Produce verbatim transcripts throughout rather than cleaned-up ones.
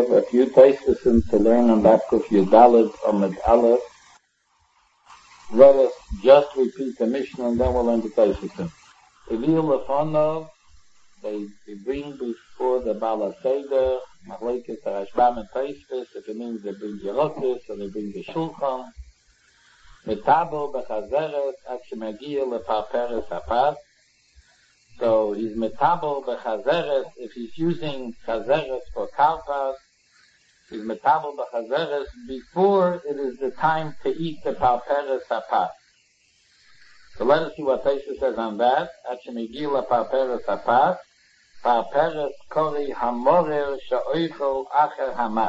have a few tastes to learn on that Kuf Yudalit Amid Aleph. Let us just repeat the Mishnah and then we'll learn the Taisasim. Evil Lefonov, they, they bring before the Bala Seder, Machlekes Rashbam and Taisvis, if it means they bring Yerokis or they bring the Shulchan. Metabo Bechazeret, Akshemagia Leparperes Apas. So he's Metabo Bechazeret, if he's using Chazeret for Karpas, he's Metabo Bechazeret before it is the time to eat the Parperes Apas. So let us see what Taisha says on that. Akshemegila Parperes Apas, Parperes Kori Hamorer Sha'oichel Acher Hamat.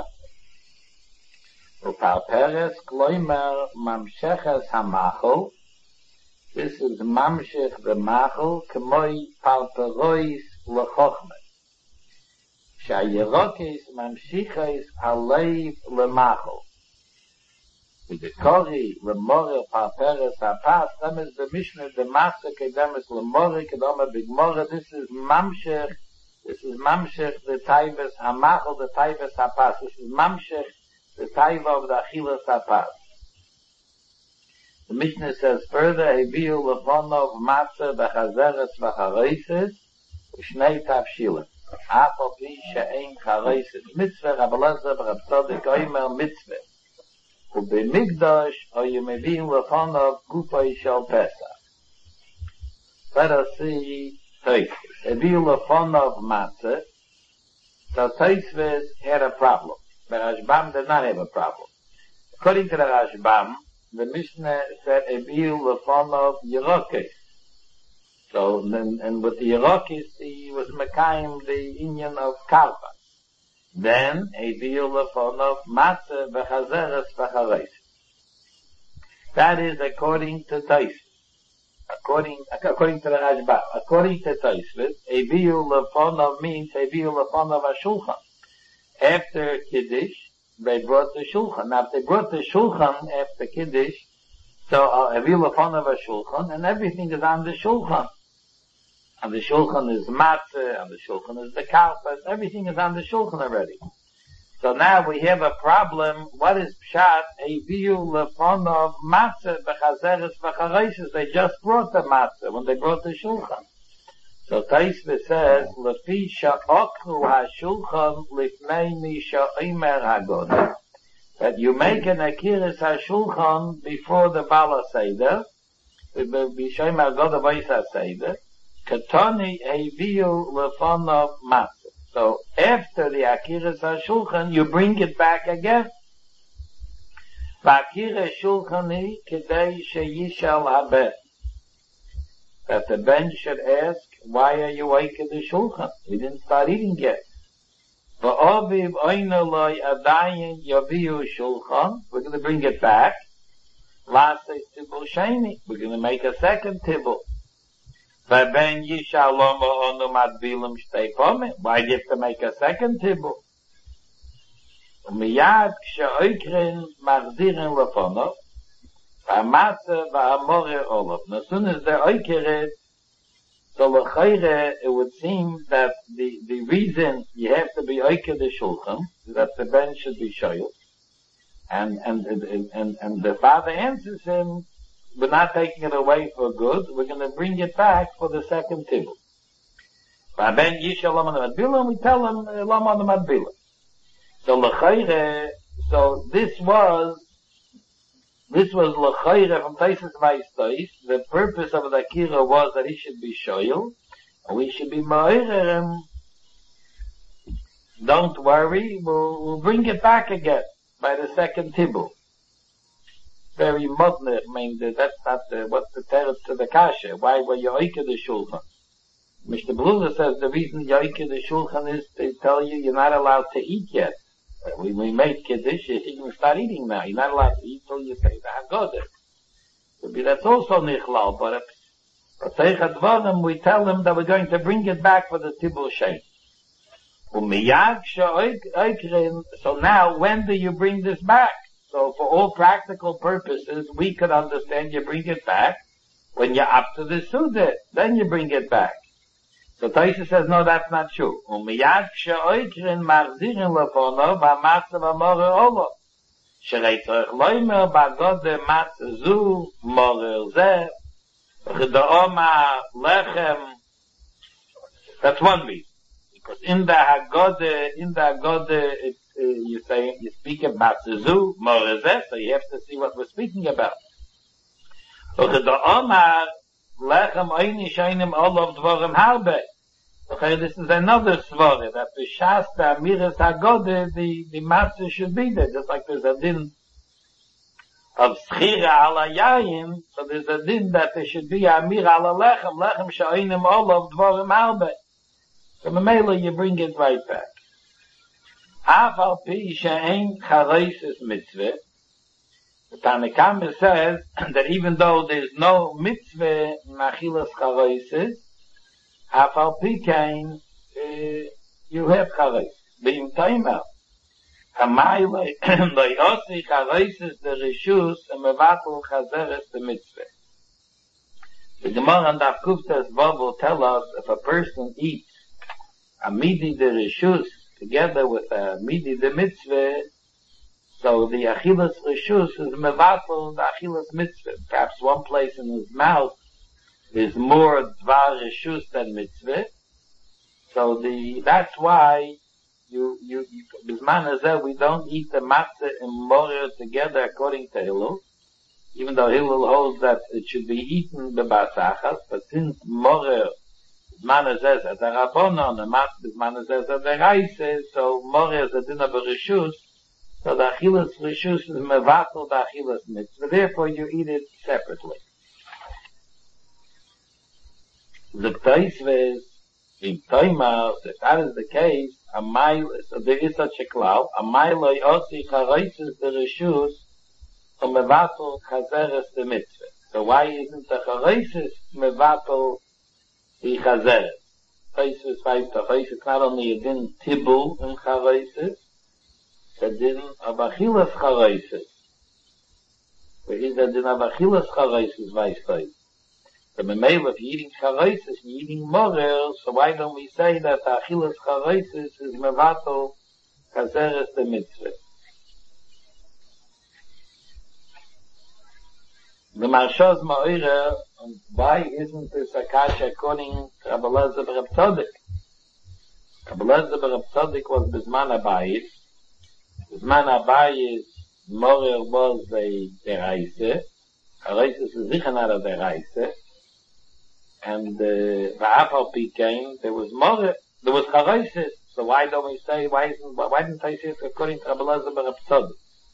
Parperes Kloimer Mamsheches Hamachol. This is Mamshech the Machol, Kemoi Parperois Lechochme. Sha'yerokes Mamshiches Aleiv Lemachol. With the Kori, Lemore, Parperes, Apas, them is the Mishnah, the Master, Kedem is Lemore, Kedome, Bigmore, this is Mamshech, this is Mamshech, the Taibes, Hamachol, the Taibes, Apas, this is Mamshech, the Taiva of the Achilas Apas. The Mishnah says further, Ebiu Lefonov, Matzah, Bechazeres, Bechareises, Shnei Tavshilim. Afal Pi, She'ein Chareises, Mitzvah, Rabelezer, Rabtzodik, Oimer, Mitzvah. ובמקדש היו מביאים לפניו גופי של פסח. Let us see Tosfos. הביאו לפניו matzah. So Tosfos had a problem. But Rashbam did not have a problem. According to the Rashbam, the Mishnah said הביאו לפניו ירוקes. So, and, and with the yirokes, he was mekayim the inyan of karpa. Then, Ebiu Lefonov Matzah Bechazeres Bechareises. That is according to Tosfos. According, according to the Rashbam. According to Tosfos, Ebiu Lefonov means Ebiu Lefonov HaShulchan. After Kiddush, they brought the Shulchan. Now, if they brought the Shulchan after Kiddush, so uh, Ebiu Lefonov HaShulchan, and everything is on the Shulchan. And the Shulchan is Matzah, and the Shulchan is the Karpas, everything is on the Shulchan already. So now we have a problem, what is Pshat? Ebiu Lefonov Matzah Bechazeres Bechareises. They just brought the Matzah when they brought the Shulchan. So Tosfos says, Lefi Sha'okru HaShulchan Lifnei Mi Sha'omer HaGodel. That you make an Akiris HaShulchan before the Bala Seder, B'Shomer HaGodel V'Isa Seder, Katoni Eviu Lefonov Matzah. So after the Akiras HaShulchan, you bring it back again. V'Akira Shulchani Kedei Sheyishal Habet. That the ben should ask, why are you waking the Shulchan? We didn't start eating yet. V'Oviv Oinoloy Adayin Yaviu Shulchan. We're going to bring it back. Lasei Tibul Sheni. We're going to make a second Tibul. Why do you have to make a second tibul? Umiyad kshe'oikrin machzirin lefonov, v'amatzah v'amore olav. As soon as they're oikered, so l'chayre, it would seem that the, the reason you have to be oiked the shulchan is that the ben should be shoyl. And, and, and, and, and the father answers him, we're not taking it away for good. We're going to bring it back for the second tibul. Ben Yisha Lam on the Madbila, we tell him Lam on the Madbila. So l'chayre, so this was, this was l'chayre from Tosfos Vayis. The purpose of the Akira was that he should be shoyl, and we should be ma'irem. Don't worry, we'll, we'll bring it back again by the second tibul. Very modern, I mean, that's not the, what's the terror to the kasha. Why were you oike the shulchan? Mister Bluzer says the reason you oike the shulchan is to tell you you're not allowed to eat yet. We, we made kiddush, you can start eating now. You're not allowed to eat till you say the Haggadah. Maybe that's also nichlal, but if Seichat Dvarim, we tell them that we're going to bring it back for the Tibul Shein. So now, when do you bring this back? So for all practical purposes, we could understand you bring it back when you're up to the Suda. Then you bring it back. So Taisa says, no, that's not true. Umiyad she'oikrin machzirin lefono b'matze v'morer olo. Sherei tzorech loimer b'agode matze zu morer zeh v'chida'oma lechem. That's one reason. Because in the Haggadah, in the Haggadah, it, uh, you say, you speak about Zizu, Morezeh, so you have to see what we're speaking about. Omar, Lechem Oini Shainim Olov Dvorim Harbe. Okay, this is another svara, that the Shasta, Amiras Haggadah, the, the matzah should be there, just like there's a din of Schira ala Yayin, so there's a din that there should be Amir ala Lechem, Lechem Shainim Olov Dvorim Harbe. So Mamela, you bring it right back. Afal pi she'ein chareisis mitzvah. The Tanakama says that even though there's no mitzvah machilas chareisis, afal pi kein, you have chareisis. Being time out. Hamay lo'yosi chareisis the rishus and mevatel chazeres the mitzvah. The Gemara and Daf Kuftas Vav will tell us if a person eats a midi de rishus together with a midi de mitzvah, so the achilas rishus is mevatel the achilas mitzvah. Perhaps one place in his mouth is more dvar rishus than mitzvah. So the that's why you you bisman hazeh we don't eat the matzah and morer together according to Hillel, even though Hillel holds that it should be eaten b'basachas, but since morer man says at the Rabbanon, the mat is man says at the Reise, so more is a din of a rishus, so the achilas rishus is mevatel the achilas mitzvah, therefore you eat it separately. The Taisva is, in Toima, if that is the case, a mile, so there is such a cloud, a mile osi chareises the rishus, or mevatel chazeres the mitzvah. So why isn't the chareises mevatel the chazeres? Chareises five to chareises, it's not only a din tibul in chareises, it's a din of achilas chareises. Where is a din of achilas chareises, vice versa. The memel of eating chareises, you're eating morer, so why don't we say that achilas chareises is mevatel chazeres the mitzvah? The Marshoz Ma'ira, why isn't this Akasha according to Rabbi Elazar Reb Tzadok? Rabbi Elazar Reb Tzadok was Bizman Abayis. Bizman Abayis, Morer was a deraise. Chareises is sicher not a deraise. And Va'afal Pikein, there was Morer, there was Chareises. So why don't we say, why isn't, why didn't I say it according to Rabbi Elazar Reb Tzadok?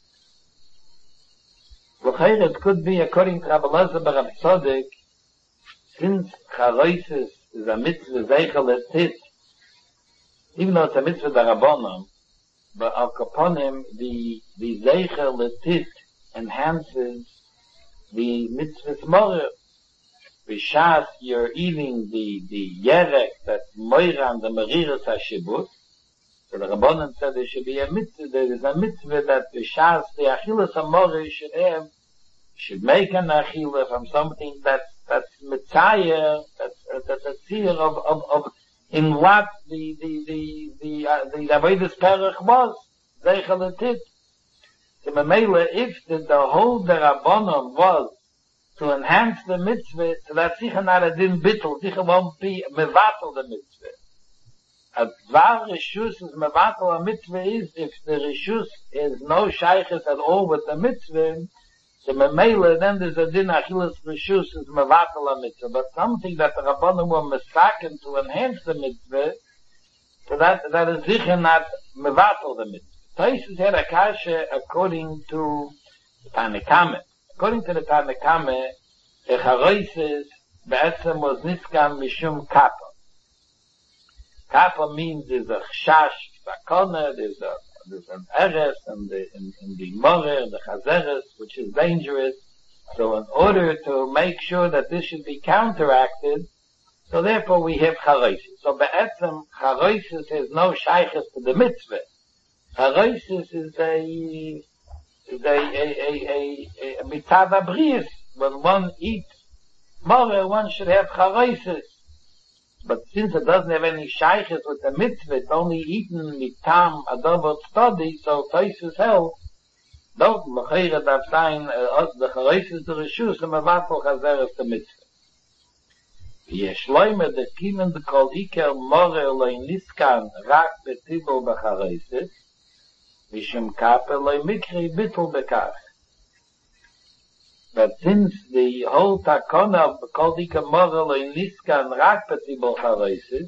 It could be according to Rabbi Elazar Reb Tzadok, since Chareises is a mitzvah zeichel etit, even though it's a mitzvah darabonim, but al kaponim the the zeichel etit enhances the mitzvah morer. B'shas you're eating the the yerek that's moira and the meriras hashibut. So the Rabbanan said there should be a mitzvah, there is a mitzvah that the shas, the achilas hamoreh should have, should make an achilah from something that's, that's mitzayah, that's, that's a tzir of, of, of, in what the, the, the, the, uh, the Avodas Perach was, zeichel etit. So Mamela, if the, the whole the Rabbanan was to enhance the mitzvah, so that's sicher not a din bittul, sicher won't be mevatel the mitzvah. A dvar rishus is mevatel a mitzvah is if the rishus is no shaykhis at all with the mitzvah, so memela then there's a din achilas rishus is mevatel a mitzvah. But something that the Rabbanim were mistaken to enhance the mitzvah, so that that is sicher not mevatel the mitzvah. Taisus had a kasha according to the Tanakama. According to the Tanakama, the chareises be'etzem was niskam mishum kappa. Kappa means there's a chash sakona, there's a there's an eres and the in, in the morer, the chazeres, which is dangerous. So in order to make sure that this should be counteracted, so therefore we have chareises. So be'etzem chareises is no shaykhis to the mitzvah. Chareises is a is a a a a, a mitzvah abrius. When one eats morer, one should have chareises. but since it doesn't have any shaykhs with the mitzvah, it's only eaten with tam, a double study, so Tosfos held, don't l'chayra darf sein, the chareises the reshus, and mevatel chazeres the mitzvah. Yesh loimer, the kimen the kol iker more loy niskan, rak betibel bechareises, mishum kape loy mikri bittel bekach. But since the whole takona of the kol iker more loy niskan, rak betibel chareises,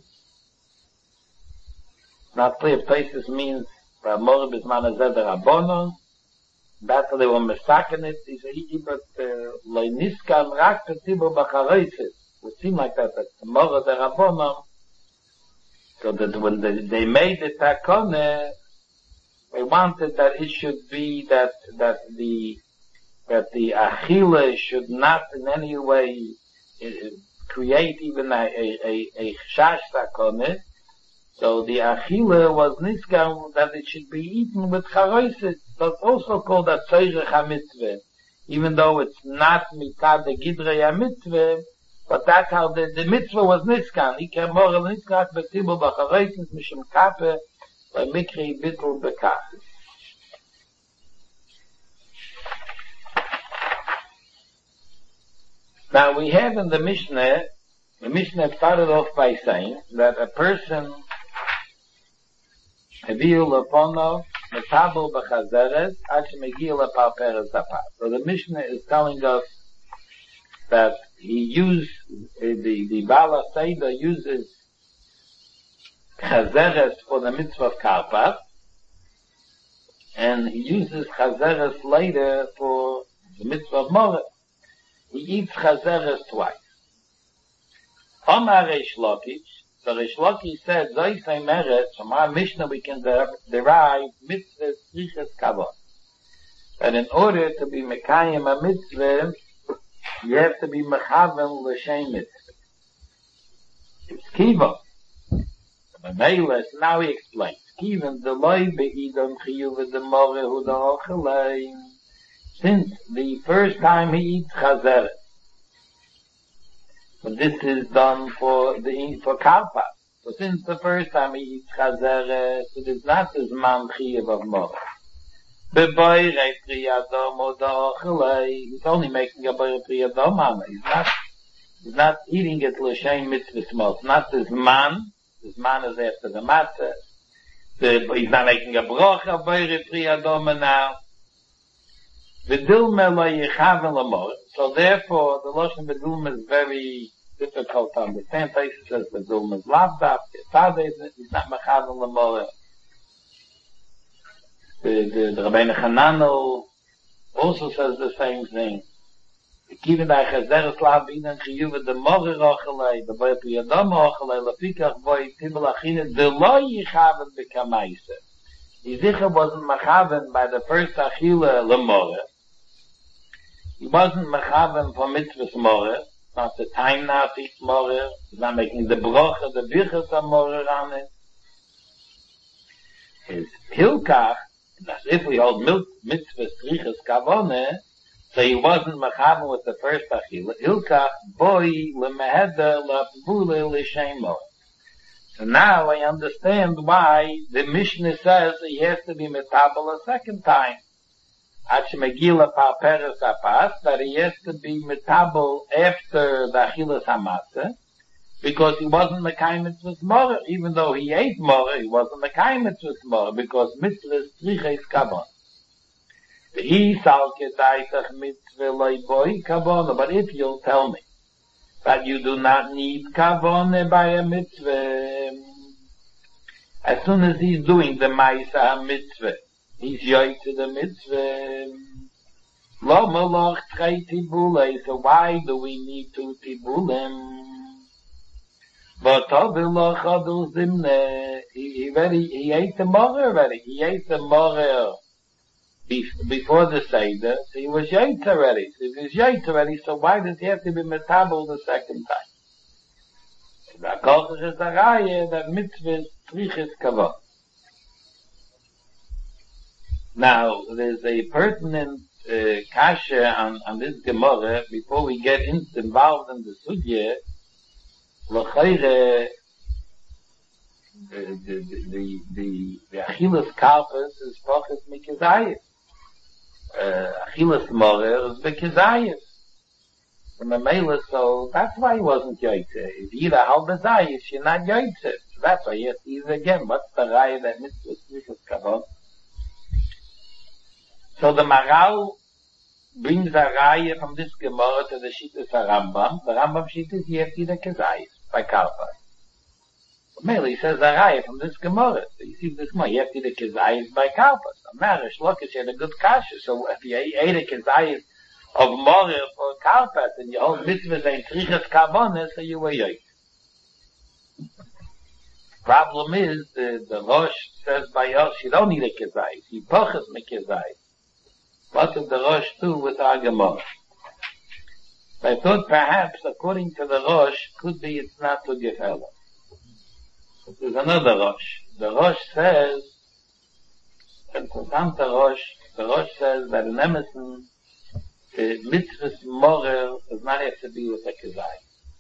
not clear if Tosfos means, for more bisman azed rabbonon, that's how they were mistaken it. He said, but loy niskan rak betibel bechareises. It would seem like that, that the Mora the Rabbonon, so that when they, they made the takone, they wanted that it should be that, that the, that the achille should not in any way uh, create even a, a, a, a chash takone. So the achille was niskan that it should be eaten with charoises. That's also called a tzeirech ha-mitzveh. Even though it's not mitad the gidrei ha-mitzveh, but that's how the, the mitzvah was niskan. Iker moral niskan betibel b'chareisis mishum kape mikri bittul bekach. Now we have in the Mishnah, the Mishnah started off by saying that a person heviu lefono metabel b'chazeres ad shemegiu lepalperes zapat. So the Mishnah is telling us that he used, uh, the, the Bala Seder uses chazeres for the mitzvah of karpas, and he uses chazeres later for the mitzvah of moreh. He eats chazeres twice. Omar Reish Lakish, so Reish Lakish said, Zoisei Meret, from our Mishnah we can der- derive mitzvah tzriches kavod. And in order to be mekayim a mitzvah, you have to be mechaven l'shem mitzvah. It's kiva. Now he explains. Kiva the loy be'idon chiyuv the more hu the ochelein. Since the first time he eats chazeres, but this is done for the for karpas. So since the first time he eats chazeres, it is not his man chiyuv of more. He's only making a boy priyadom. He's not, he's not eating it l'shem mitzvah small. It's not his man. His man is after the matzah. The, he's not making a brocha boy priyadom now. V'dilme lo yichaven l'mor. So therefore, the lashon v'dilme is very difficult to understand. Tosfos says v'dilme is lavdaf. He's not mechaven l'mor. The, the, the Rabbeinu Hananel also says the same thing. Given that chazeres lav b'idon chiyuv the moreh ochelei, the boy priyadom ochelei, lefikach boy tibel achine, the lo yichaven b'kamaisa. Yizicha wasn't mechaven by the first achila lemoreh. He wasn't mechaven for mitzvahs moreh. Not the time now to eat moreh. He's not making the brocha, the birchas of moreh on it. His hilkach, as if we hold mitzvah striches kavone, so he wasn't mechaven with the first achila. Hilkach boy lemeheder lapvule l'shemo. So now I understand why the Mishnah says he has to be metabel a second time. Ad shemegila palperes apas, that he has to be metabel after the achilas hamatzah, because he wasn't mekayim mitzvahs moreh. Even though he ate moreh, he wasn't mekayim mitzvahs moreh, because mitzvahs tzriches kavon. He salke daitach mitzvah loy boy kavon. But if you'll tell me that you do not need kavon by a mitzvah, as soon as he's doing the ma'isa mitzvah, he's yoy to the mitzvah. Lo malach trei tibulei. So why do we need two tibulim? But he, he already, he ate the moreh already. He ate the moreh before the Seder, so he was yait already. So if he's yait already, so why does he have to be metabel the second time? The Kodesh is the Raya that mitzvah tzriches kavod. Now, there's a pertinent uh, kasha on, on this Gemara before we get in, involved in the sugya. L'chayre, the, the, the, the, the Achilles Karpus is Pochet Mikizayis. Uh, Achilles Morer is Mikizayis. From a male, so that's why he wasn't Yoitze. If you eat a halbe Zayis, you're not Yoitze. So that's why you have to eat it again. What's the Raya that Mitzvah Tzrichas Kavon? So the Maral brings a Raya from this Gemara to the Shittas Rambam. The Rambam Shittas, you have to eat a Kezayis by Karpas. Mele, he says a Raya from this Gemara. So you see this Gemara, you have to eat a Kezayis by Karpas. Marish Lokish had a good kasha. So if you ate a Kezayis of Morer for Karpas, and your whole mitzvah ain't Trichas Kavonis, so you were yoik. Problem is, the, the Rosh says by Yosh, you don't need a Kezayis. He poches me Kezayis. What did the Rosh do with our Gemara? I thought perhaps, according to the Rosh, could be it's not to Gefela. But there's another Rosh. The Rosh says, and to Santa Rosh, the Rosh says that in Emerson, the mitzvah's morer does not have to be with a kezai.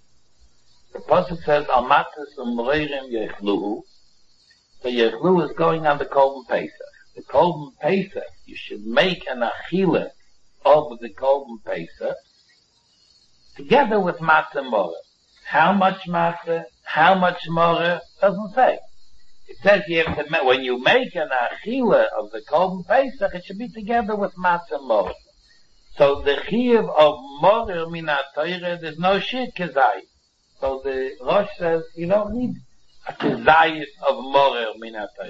The Pasuk says, Almatis umreirim yechluhu. So yechluhu is going on the Korban Pesach. The Korban Pesach, you should make an achila of the Korban Pesach together with matzah morer. How much matzah? How much morer? Doesn't say. It says you have to, when you make an achila of the Korban Pesach, it should be together with matzah morer. So the chiyuv of morer minat Torah, there's no shit kezayis. So the Rosh says you don't need a kezayis of morer minat Torah.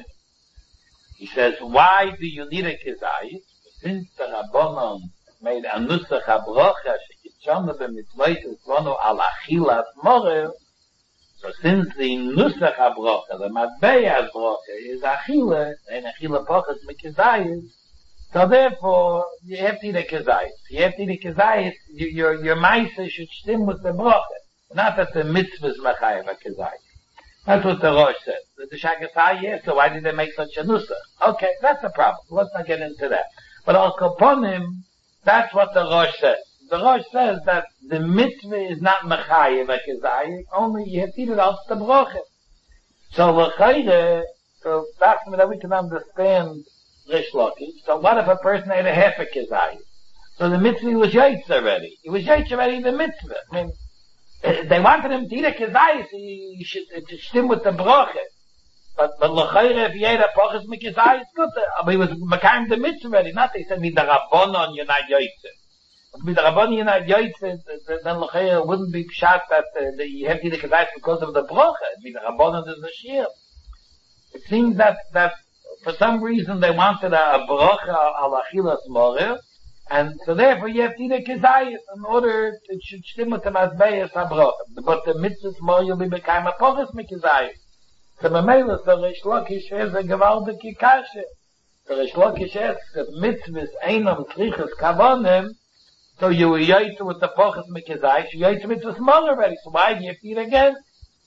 He says, why do you need a kezayis? Since the Rabbanon made a nusach habrocha shekitzonu b'mitzvayis v'onu al achilas morer, so since the nusach habrocha, the matbeya habrocha is achila, and achila pochas mekezayis, so therefore, you have to eat a kezayis. You have to eat a kezayis, your, your maisa should stem with the bracha. Not that the mitzvah is machayev a kezayis. That's what the Rosh said. The Shagasai, yes, so why did they make such a nusach? Okay, that's the problem. Let's not get into that. But al kaponim, that's what the Rosh says. The Rosh says that the mitzvah is not machayev a kezayis, only you have to eat it out the bracha. So l'chayre, so that's that we can understand Rish Lakish. So what if a person ate a half a kezayis? So the mitzvah was yaitz already. He was yaitz already the mitzvah. I mean, they wanted him to eat a kezayis, he should to stem with the bracha. But but l'chayre, if he ate a pachas mekezayis, good. But he was makayim the mitzvah already. Not they said with the rabbanon you're not yaitz. With the rabbanon you're not yaitz, then l'chayre wouldn't be pshat that uh, the, you have to eat a kezayis because of the bracha. With the rabbanon there's a shir. It seems that that. For some reason they wanted a, a bracha al achilas morer, and so therefore you have to eat a kezayis in order it should stem with the mazbeis ha-bracha. But the mitzvah's morer you'll be become a pochas mekezayis. So Mamela, the Rish Lakish has a gewaldige kashe. The Rish Lakish asks if mitzvahs einam trichas kavonim, so you were yaitz with the pochas mekezayis, you yaitz mitzvah's morer already, so why do you have to eat again?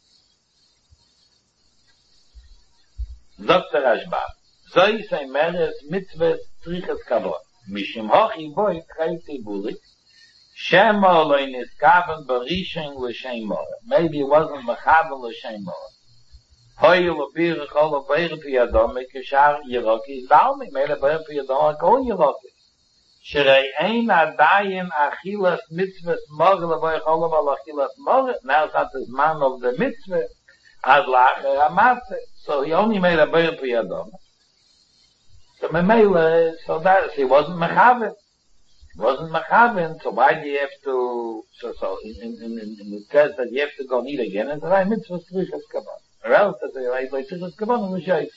Doctor Rashbam. Zoi sei meres mitzvahs trichas kavod. Mishim hochi boi treiti buli. Shema oloi niskaven barishen l'shem mora. Maybe it wasn't mechaven l'shem mora. Hoi l'bir chol l'beir piyadom mekishar yiroki zalmi. Mele beir piyadom akol yiroki. Sherei ein adayin achilas mitzvahs mora l'boi chol l'bal achilas mora. Now it's not the man of the mitzvah. As lacher amatzeh. So he only made a beir piyadom. So Memele, so that he wasn't mechaven. He wasn't mechaven, so why do you have to, so, so, in, in, in, in it says that you have to go and eat again, and the right mitzvah tzrichas kavan. Or else, that the right tzrichas kavan was yaitze.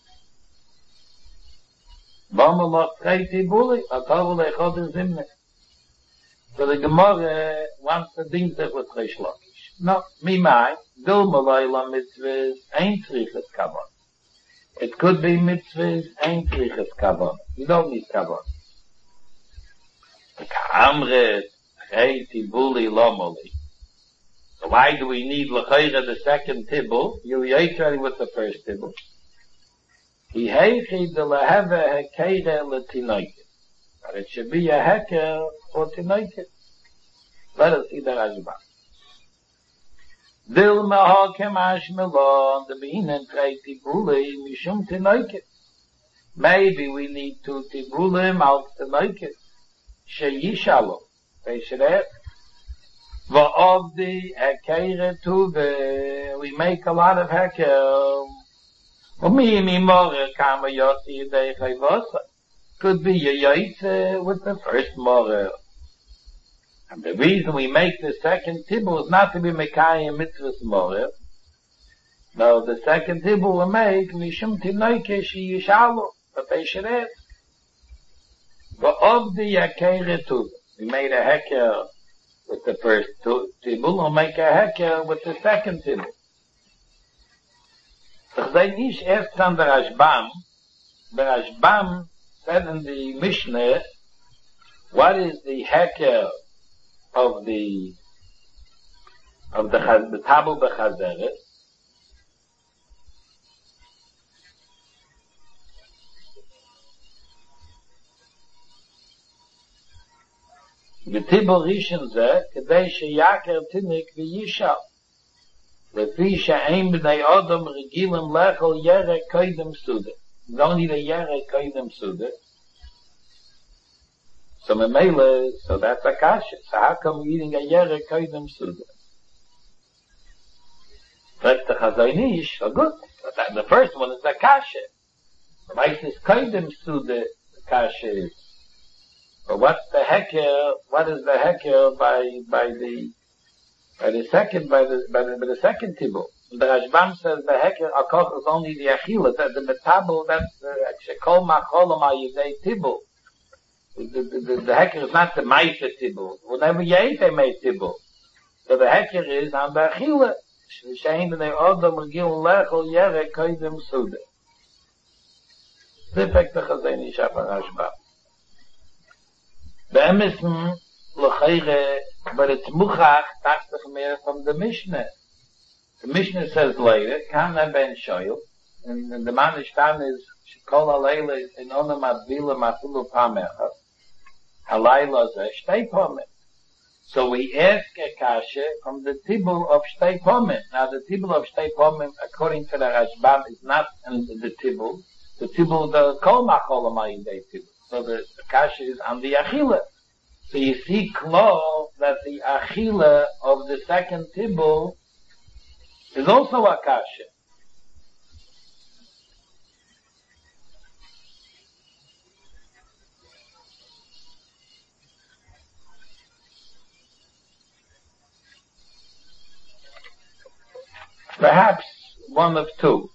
Vama loch treiti buli, atavu leichot in zimne. So the Gemara wants to think that with Rish Lakish. No, mi mai, dil malay la mitzvahs, ein tzrichas kavan. It could be mitzvahs and trichas kavon. You don't need kavon. Ka'amret, chei tibuli lomoli. So why do we need l'chayra the second tibul? You yaitz already with the first tibul. He heichi de leheve hekeire l'tinoikit. But it should be a heker for tinoikit. Let us see the Rashbam. Dil mehakem ashmelon, the beinen trei tibule, mishum tinoike. Maybe we need to tibulim al tinoike. Sheyishalo. They should have. Va'ovdi hekeire tuve. We make a lot of heker. Umi mi more kama yotzi yidei chayvosa. Could be a yaitze with the first more. And the reason we make the second tibul is not to be mekayim mitzvahs more. No, the second tibul we make, mishum tinoike shi yishalo, but they should ask. Va'ovdi hekeire tuve. We made a heker with the first tibul, we'll make a heker with the second tibul. Doch they nicht erst an der Rashbam. The Rashbam said in the Mishnah, what is the heker of the of the the tabul b'chazeret? The tibul rishon zeh kedei sheyaker tinik v'yishal. לפי שאין בני אדם רגילים לאכול ירק קודם סודה. You don't need a ירק קודם סודה. So memele, so that's a kasha. So how come we're eating a yere koydem suda? Fragt the Chazonish, so good. But that, the first one is a kasha. The mice is koydem suda, the kasha is. But what's the heker, what is the heker by, by the, by the second, by the, by the, by the second tibul? The Rashbam says the heker, akoch is only the achila, that the metabel, that's the, shekol macholom ayidei tibul. The, the, the, the heker is not the meiser tibul. Whenever you eat, they make tibul. So the heker is on the achila. Shein b'nei odom regil lechol yere koydem suda. This effect the Chazoni Shafar Rashbam. The emisen l'chayre, but it's muchach tachtach mehr from the Mishnah. The Mishnah says later, Kana ben shoyl, and, and the man ishtan is shekol halayla in onam advila mafilu pamecha. Halayla zeh shtei pomen. So we ask a kasha from the tibul of shtei pomen. Now the tibul of shtei pomen, according to the Rashbam, is not in the tibul. The tibul, the kol machol amayidei tibul. So the, the kasha is on the achila. So you see klo that the achila of the second tibul is also a kasha. Perhaps one of two.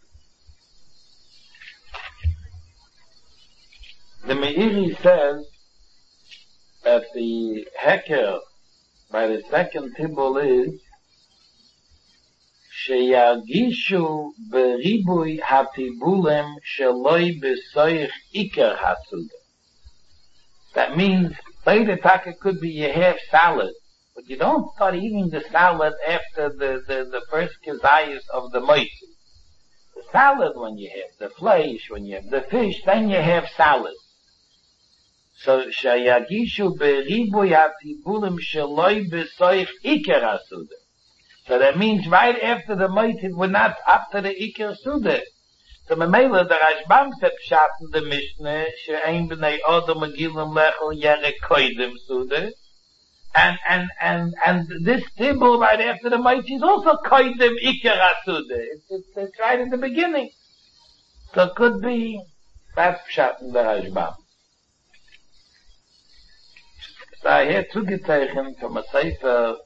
The Meiri says that the heker by the second tibul is sheyagishu beribui hatibulem sheloi besoich iker hasuda. That means later taka could be you have salad, but you don't start eating the salad after the, the, the first kezayis of the moitzi. The salad when you have the flesh, when you have the fish, then you have salad. So shayagishu beribui hatibulim sheloi besoich iker hasuda. So that means right after the moitzi, we're not up to the iker suda. So memela the Rashbam said pshat in the Mishnah she'ein b'nei odom agilim lechol yere koydem suda. And, and, and, and this tibul right after the moitzi is also koydem iker hasuda. It's, it's, it's right in the beginning. So it could be that's pshat in the Rashbam. So I hear zugezeichnet from a sefer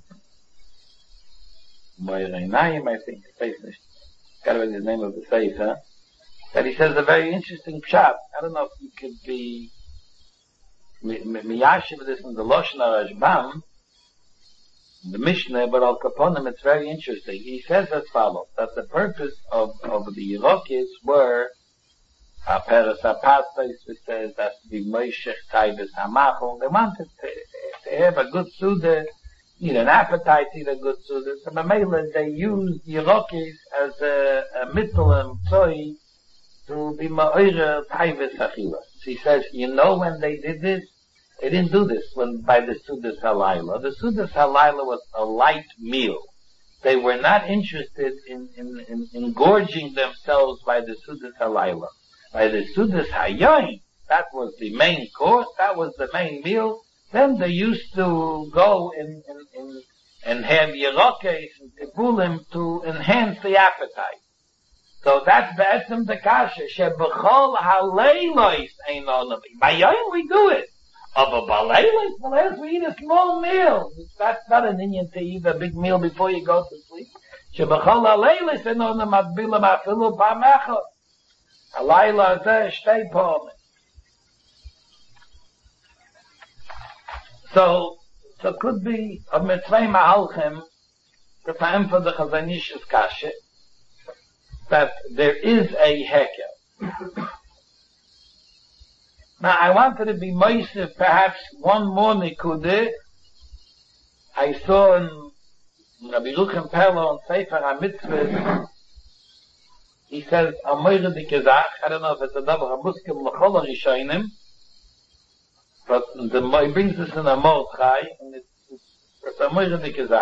by Reinayim, I think, the sefer, I can't remember the name of the sefer, that he says a very interesting pshat. I don't know if you could be miyashiv this in the Lashon Rashbam, the Mishnah, but al kaponim, it's very interesting. He says as follows, that the purpose of, of the Yerokis were Aperes Apastais, which says that the Moishech Taibes Hamachol, they wanted to, to have a good Suda, need an appetite, eat a good Suda. So Mamela, they used Yerokis as a, a mittel and toy to be Ma'oire Taibes Achila. So he says, you know when they did this? They didn't do this when by the Sudas Halayla. The Sudas Halayla was a light meal. they were not interested in, in, in, in gorging themselves by the Sudas Halayla. By the Sudas Hayoin, that was the main course, that was the main meal. Then they used to go in, in, in and have yerokes and tipulim to enhance the appetite. So that's be'etzem the kasha. Shebechol haleilos ein onami. By Yom we do it. Of a baleilos, well, we eat a small meal. That's not an Indian to eat a big meal before you go to sleep. Shebechol haleilos ein onami matbilam afilu pa'mechot. Halayla zeh shtei pa'omim. So, so it could be of mitzvah mahalchim, the time for the Chazanish's kasha, that there is a heker. Now, I wanted to be moisef perhaps one more nikudah. I saw in Rabbi Ruchem Perlo on Sefer HaMitzvah, he says, Amoyre di Kezach, I don't know if it's a double HaMuskim l'chol HaRishonim, but the, he brings us in a Mordechai, and it's, it's Amoyre di Kezach.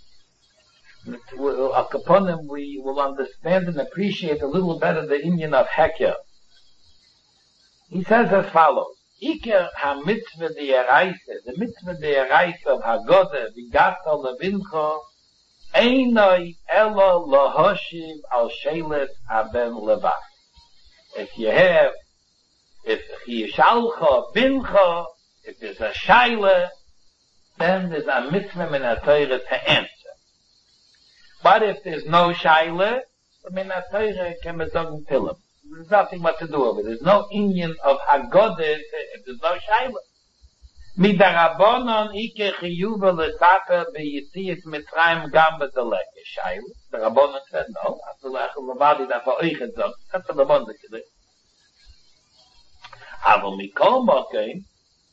Upon him, we will understand and appreciate a little better the Indian of Heker. He says as follows: Iker ha-mitzvah de-eraise, the mitzvah de-eraise of Haggadah, v'gata levincho, einoi elo lohoshiv al shelet haben levach. If you have, if yishalcha bincha, if there's a shaila, then there's a mitzvah min ha-Torah to answer. But if there's no shaila, min ha-Torah can be sagen pilim. There's nothing what to do with it. There's no Indian of Haggadah if there's no shaila. Midarabonon ike chiyuva l'saper b'yitzias Mitzrayim gam b'deleke shaila. The Rabbonon said no. After lechel levadi that for oichet zog. That's the Rabbonon that did it. Aval mikol mokein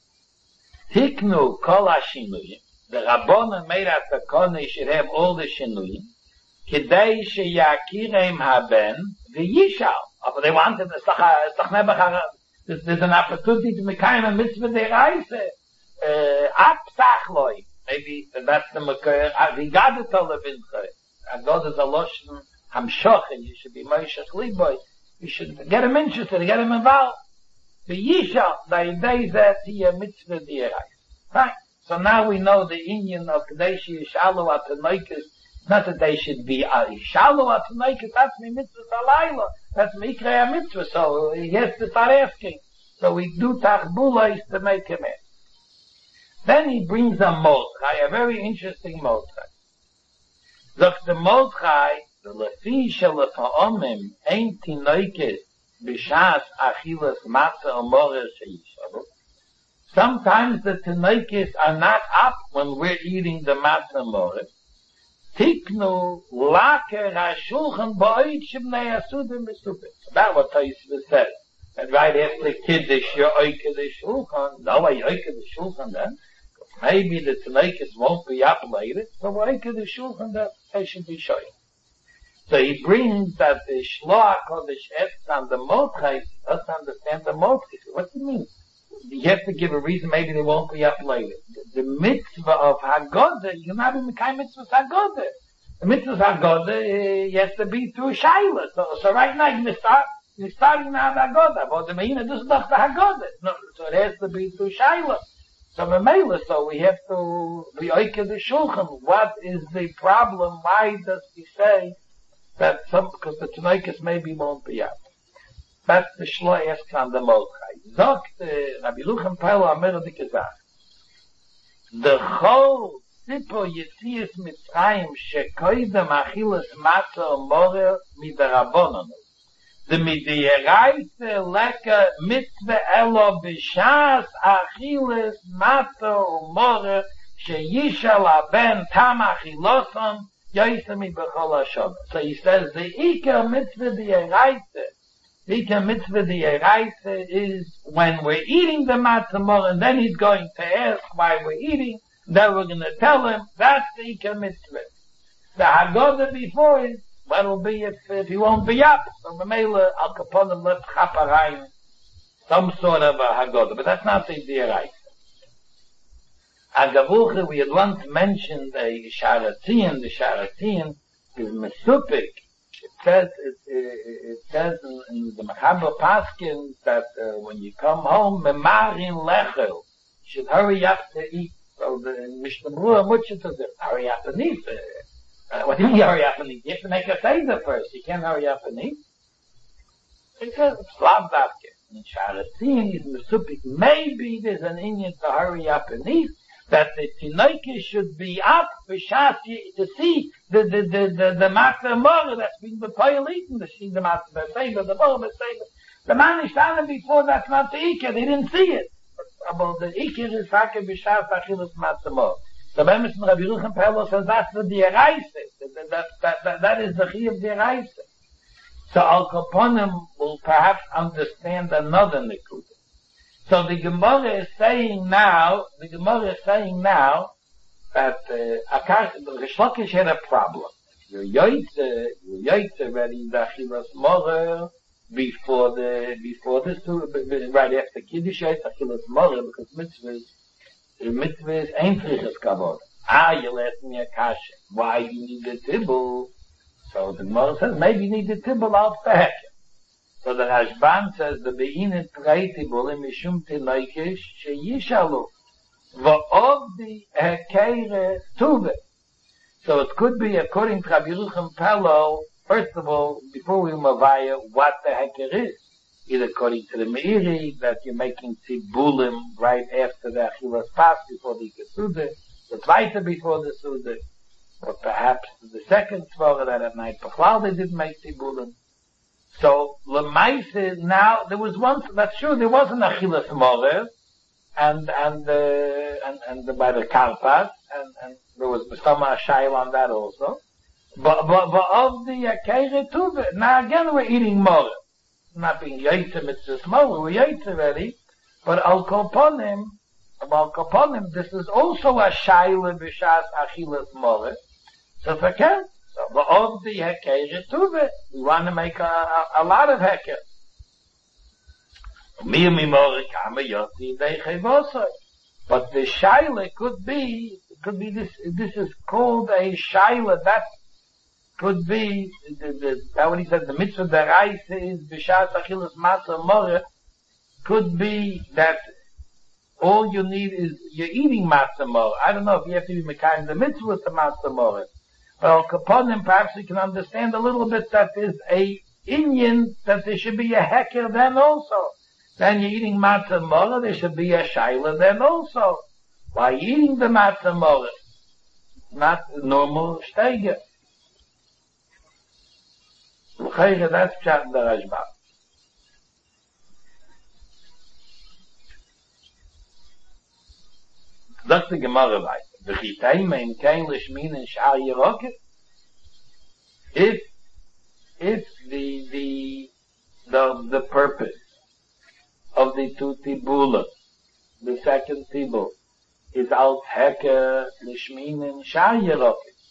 tiknu kol ha-shinuyim. The Rabbonon made us the Kone should have all the shinuyim. Kedei sheyakirem haben v'yishal. But they wanted, it's doch, it's doch never, there's, there's an opportunity to make a mitzvah de'eraise. Uh, Apsachloi. Maybe that's the Makar. Vigadet olevinchoi. God is a loshon hamshoch, and you should be moishach liboy. You should get him interested, get him involved. V'yishal, the idea that he a mitzvah de'eraise. Right? So now we know the Indian of Kadesh Yishalu Atanoikis. Not that they should be Yishalu Atanoikis, that's me mitzvah salayla. That's Mikrei mitzvah, so he has to start asking. So we do tachbulas to make him ask. Then he brings a Mordechai, a very interesting Mordechai. Look, the Mordechai, the Lefi shel ha'omim, ein tinoikis b'shas achilas matzah u'morer she'yishalu. Sometimes the tinoikis are not up when we're eating the matzah u'morer. Tiknu laker hashulchan ba'oid shibnei asudim b'supim. That's what Tosfos says. And right after Kiddush, you're oike the shulchan. No, I oike the shulchan then. Maybe the tinoikis won't be up later. So oike the shulchan that they should be showing. So he brings that the shloach or the she'etz and the Mordechai doesn't understand the Mordechai. What do you mean? You have to give a reason, maybe they won't be up later. The, the mitzvah of Haggadah, you cannot be Mekayim mitzvah Haggadah. The mitzvah of Haggadah, uh, has to be through Shaila. So, so right now, you start, you're starting now the Haggadah. But the Meina, this is not the Haggadah. No, so it has to be through Shaila. So Memela, so we have to be oike the Shulchan. What is the problem? Why does he say that some, because the Tanoikis maybe won't be up? That's the Shlo asks on the Mordechai. Zogt Rabbi Ruchem Perlo Amer di Kezach. The whole Sipo Yetzias Mitzrayim shekoidem achilas matzah u'morer midarabonon. The midiraise leka mitzvah elo b'shas achilas matzah u'morer sheyishal haben tam achiloson yoisemi b'chol hashon. So he says the iker mitzvah diraise. The Iker mitzvah diraise is when we're eating the matzah more, and then he's going to ask why we're eating. Then we're going to tell him that's the Iker mitzvah. The Haggadah before is what will be if, if he won't be up. So Mamela al kaponim left chaparayim, some sort of a Haggadah, but that's not the diraise. Agavuche, we had once mentioned a Sharatien, the Sharatien is Mesupik. It says, it, it, it says in, in the Mechaber Paskin that uh, when you come home, Memarin Lechel, you should hurry up to eat. So the Mishnah Berurah Mutchah says, hurry up and eat. Uh, uh, what do you mean hurry up and eat? You have to make a Seder first. You can't hurry up and eat. It says, it's Lav Davke. In Sharatien is Mesupik. Maybe there's an Indian to hurry up and eat. That the Tinoike should be up for Shas to see the the the the, the Matzah Mora that's being the Poil eaten, the the Matzah Beseber, the Mora Beseber. The man is standing before that's not the Iker, they didn't see it. But the Iker is Hake B'Shas Achilas Matzah Mora. The Bemis and Rabbi Yerucham Perlo says that's the Deraisa. That, that, that, that, that is the Chi of Deraisa. So Al Kaponim will perhaps understand another Nikuda. So the Gemara is saying now, the Gemara is saying now that uh, Akash, the Rish Lakish had a problem. You're yoytze, you're yoytze ready in the Achilas Mora before the, before the, right after Kiddush, Achilas Mora, because mitzvahs, mitzvahs ain't Trichas Kavod. Ah, you'll ask me a kasha. Why do you need the Tibble? So the Gemara says, maybe you need the Tibble out for Heker. So the Rashban says the beinin treitibul im mishum tinoikish sheyishalu va'ov the hekeire tuve. So it could be according to Rabbi Yerucham Perlo. First of all, before we mavaya, what the heker is, either according to the Meiri that you're making tibulim right after the achilas pas before the kesude, the zweite before the sude, or perhaps the second svara that at night b'chlal they didn't make tibulim. So, Lemaise, now, there was once, that's true, there was an Achilas Moreh, and, and, uh, and, and, by the Karpas, and, and there was some Shail on that also. But, but, but of the Keire Tuve, now again we're eating Moreh. Not being Yaitze Mitzvah Moreh, we're Yaitze already, but Al Koponim, Al Koponim, this is also a Shail B'Shas Achilas Moreh. So, if I can, so, of the Heker Tuve, we want to make a, a, a lot of Heker. But the Shaila could be, could be this, this is called a Shaila, that could be, the, the, that what he said, the mitzvah deraisa is B'Shas Achilas Matzah Moreh, could be that all you need is, you're eating Matzah Moreh. I don't know if you have to be Mekayim the mitzvah to Matzah Moreh. Well, Kaponim, perhaps we can understand a little bit that there's a Inyan, that there should be a Heker then also. Then you're eating Matzah Moreh, there should be a Shaila then also. Why eating the Matzah Moreh? Not normal Steiger. L'chayre, that's Pshat in the Rashba. That's the Gemara weiter. If, if the, the, the, the purpose of the two tibulas, the second tibul, is alt heker l'shmin and shayirokis.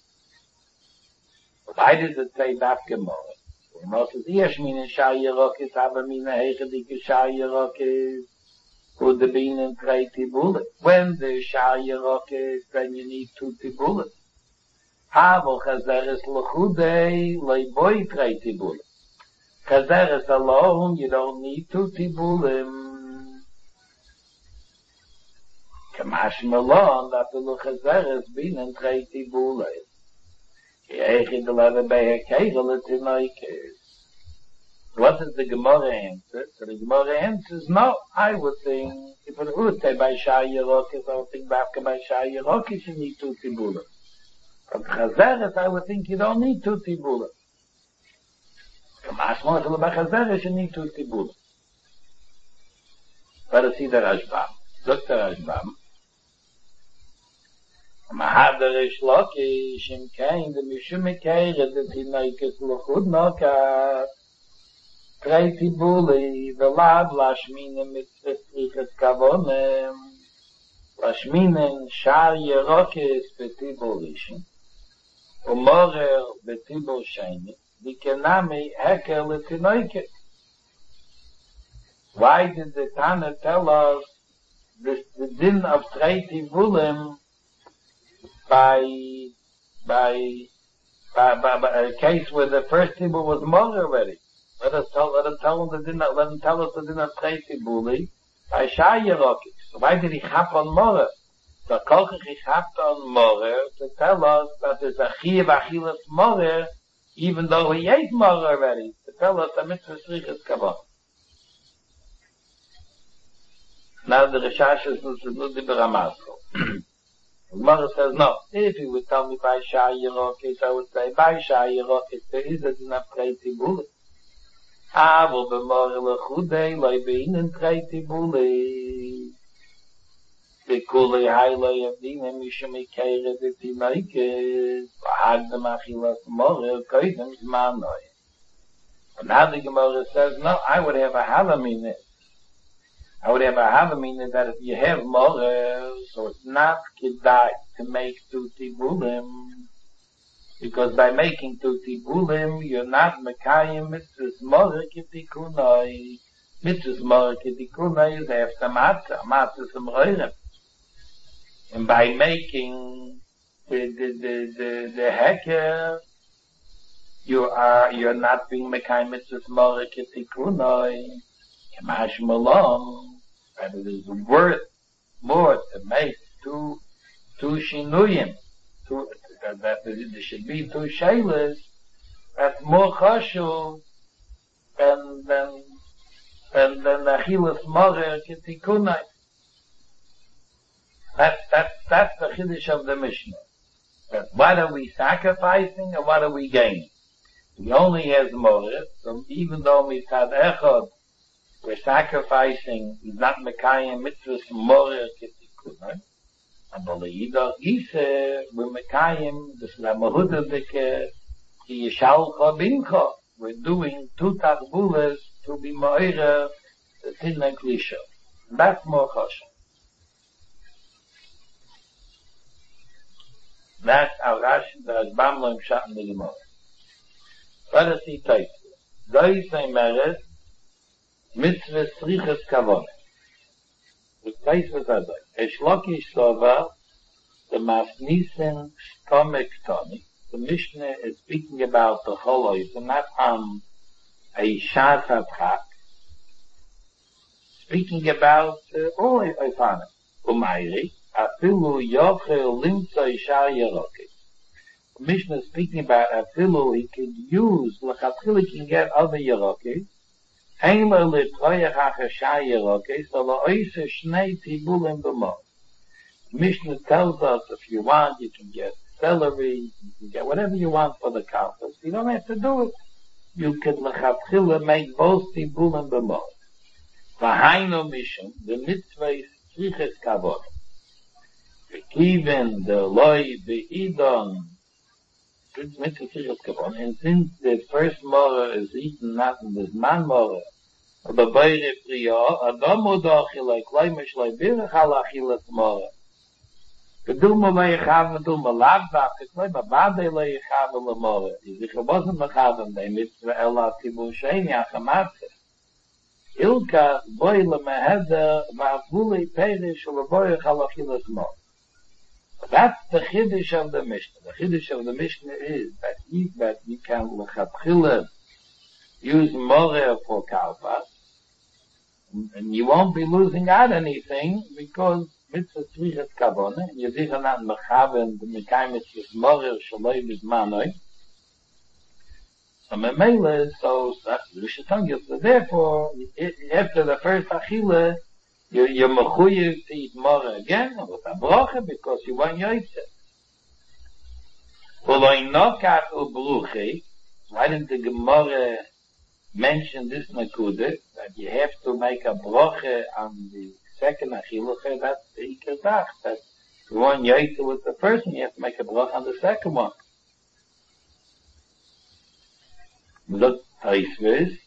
Why did it say that Gemara? The Gemara says, yeshmin and shayirokis, avamina heichadike shayirokis, could the bean and three tibulas. When the shayirokis, then you need two tibulas. Havo chazeres l'chudei, leiboy three tibulas. Chazeres alone, you don't need two tibulim. Kamash malon, that the l'chazeres bean and three tibulas. Yechi de leve behe kegel et inoikes. What is the Gemara answer? So the Gemara answers, no, I would think, if it would say by Shai Yerokis, I would think back by Shai Yerokis, you need two tibulas. But Chazeres, I would think you don't need two tibulas. Kamash malon, by Chazeres, you need two tibulas. Let us see the Rashbam. Look the Rashbam. Mahader Rish Lakish, im kein, the Mishumikei, the Tinoikes Lochud Noka, Trei Tibuli, the Lab, Lashmine Mitzvah Striches Kavonem, Lashmine Shar Yerokes Betibulishin, Umorer Betibul Sheni, Dikenami Heker Letinoikes. Why did the Tana tell us the, the din of Trei Tibulim by, by, by, by, by a case where the first Tibul was more already. Let us tell, let us tell him the din, let him tell us the din of Trei Tibuli by Shai Yerokis. So why did he chap on more? The Kolchich he chapped on more to tell us that there's a Chiyav Achilas more, even though he ate more already, to tell us that mitzvah Srichas Kavan. Now the Rishash is not the Ramasko. The Gemara says, no, if he would tell me by Shai Yerokis, I would say by Shai Yerokis, there is a din of Trei Tibuli. Aber b'more lechudei loy beinen Trei Tibuli. B'kulei hailoi avdina mishum ikeire v'tinoikes v'hagdem achilas more koidem zmanoi. And now the Gemara says, no, I would have a halamine. I would have a halamine that if you have more, so it's not kedai to make two tibulim. Because by making two tibulim, you're not mekayim mitzvahs more ketikunoi. Mitzvahs more ketikunoi is after matzah. Matzah is some roirem. And by making the, the, the, the, the heker, you are, you're not being mekayim mitzvahs more ketikunoi. Kamash malom. And it is worth more to make two, two shinuyim. Two, that, that there should be two shaylas, that's more chashuv than, than, than, than achilas morer ketikunai. That's, that's, that's the chiddush of the Mishnah. That what are we sacrificing and what are we gaining? He only has morer, so even though mitzad echad, we're sacrificing, he's not mekayim mitzvahs morer ketikunai. Aber leider Gise, we're mekayim, this is a mahudadike, ki yishalcha bincha. We're doing two tachbulas to be moira, the tinna klisha. That's more chashav. That's our Rashi, the Rashbam lo imshat in the Gemara. Let us see Taitz. Doi say meres, mitzvah srichas kavoneh. The place was that Esh Lakish Sova, the Masnisen stomach tonic. The Mishnah is speaking about the Cholois, and not on a Shas HaTchak. Speaking about all Eifanim. Umayri, Afilu Yochel Limtzoi Shar Yerokis. The Mishnah is speaking about Afilu, he can use, L'chatchil he can get other Yerokis. Ein lo letroyach ha'chashai yerokes, so lo oise shnei tibulim b'mor. Mishnah tells us if you want, you can get celery, you can get whatever you want for the kalfas. You don't have to do it. You can lechatchila make both tibulim b'mor. V'hainu mishum, the mitzvah is tzriches kavod. V'kiven the loy v'idon, mitzvah tzriches kavod. And since the first mora is eaten not in this man mora, but beire priya, adam odachil like leimish like birach halachilas mora. Gedulma leichav, gedulma lavdach, it's like a bade leichav lemora. If it wasn't mechav, they mitzvah ela tibu sheini achamatze. Ilka boy lemeheda va'avuli perish levoyach halachilas mora. That's the chiddush of the Mishnah. The chiddush of the Mishnah is that you, that you can lechatchila use more for kalpas, and you won't be losing out anything because mitzvah tzrichas kavoneh, and you're sicher not mechaven the mekayim mitzvah more shaloi bizmanoi. So memele, so that's the Rishatangil. So therefore, after the first achila, You're, you're mechuyev to eat more again with a bracha because you want yoytzeh. V'loi nokach ubruchi. Why didn't the Gemara mention this nakuda that you have to make a bracha on the second achiluche? That's the ikerdach. That you want yoytzeh with the first one, you have to make a bracha on the second one. Look, Taisvis.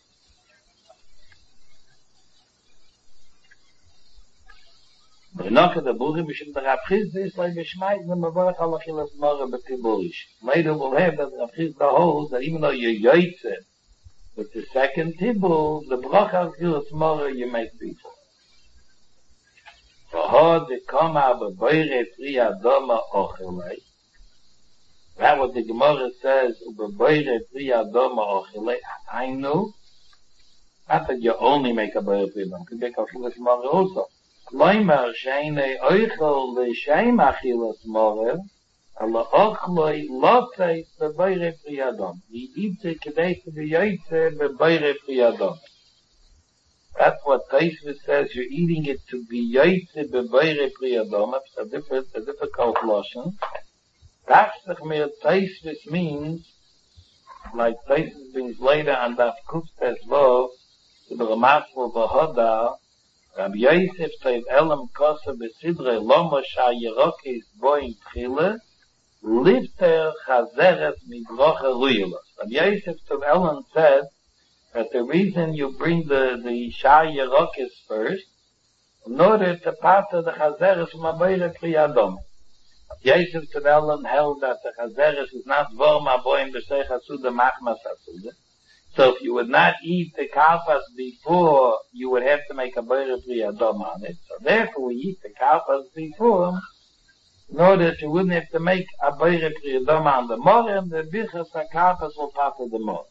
Enoch the Burim Mishim the Rav Chizda is like Bishmait the Mavarach Halachilas Mora B'Tiburish. Later we'll have that Rav Chizda holds that even though you're yoytzeh with the second Tibur, the Bracha Halachilas Mora you make before. V'ho de koma b'boire pri adoma ochelei. That's what the Gemara says, b'boire pri adoma ochelei. I know. Not that you only make a boire pri adoma. You can make a achilas morer also. Loimer she'ene oichel l'shem achilas morer. Allah ochloi lotzei b'boire pri adoma. He eats it kedei to be yoytze b'boire pri adoma. That's what Taisvis says, you're eating it to be yoytze b'boire pri adoma. It's a different, a difficult lotion. Tachsach mir Taisvis means, like Taisvis means later on Daf Kuftes Vov, the Ramasl V'hoda, Rabbi Yosef Teiv Elam Kosa B'sidre Lomo Sha Yerokis Boim Tchile, Lifter Chazeret Midrocha Ruyelos. Rabbi Yosef Teiv Elam said that the reason you bring the, the Sha Yerokis first, in order to pater the Chazeret from Aboire Pri Adom. Yosef Teiv Elam held that the Chazeret is not Vorm Aboim B'Sech Hasuda Machmas Hasuda. So if you would not eat the kalpas before, you would have to make a boire pri adom on it. So therefore we eat the kalpas before, in order that you wouldn't have to make a boire pri adom on the more, and the bichas kalpas will pass the more.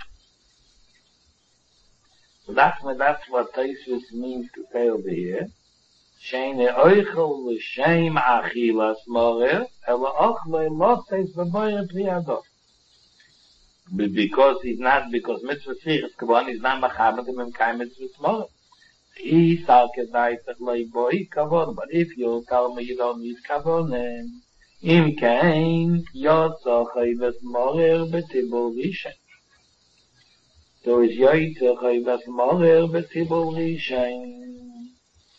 So that's, that's what Taisvis means to say over here. Sheine oichel l'shem achilas morer, ela ochle lotes b'boire pri adom. Because he's not, because mitzvah sichas kavon is not machabed him in kai mitzvah smorah. He sal kedaitach lei boi kavon, but if you tell me you don't need kavon, im kein yotza chayves morer betibul rishen. So is yotza chayves morer betibul rishen.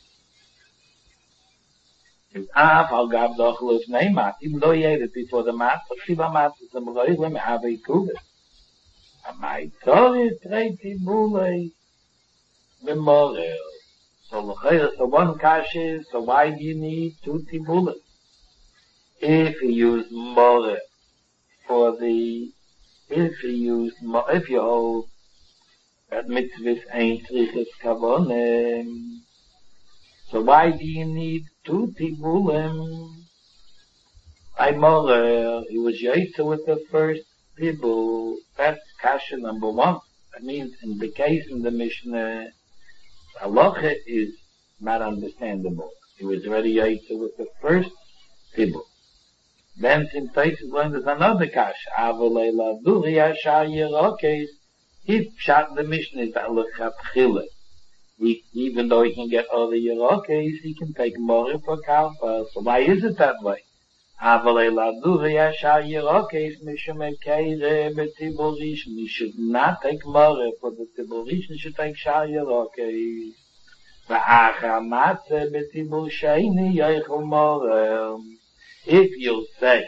If af al gav dochlus neimat, even though he ate it before the mat, but shiva mat is a mroilim have a kuvis. My Torah treiti bulei b'morer. So l'chayr, so one kash is, so why do you need two tibules? If you use morer for the, if you use, if you hold that mitzvahs ain't triches kavonem, so why do you need two tibulem? By morer, he was yaitza with the first tibul. That's kasha number one. That means in the case in the Mishnah, halacha is not understandable. He was already yaitza with the first tibul. Then since Taisus learned there's another kasha. Avalei laduri asha yerokes. If shot the Mishnah is halacha tchile. Even though he can get all the yerokes, he can take more for kalpa. So why is it that way? Avalei laduri asha yerokes mishum keire betibul rishon. He should not take more for the tibul rishon. He should take sha yerokes. V'acha matzeh betibul sheini yoichel more. If you say,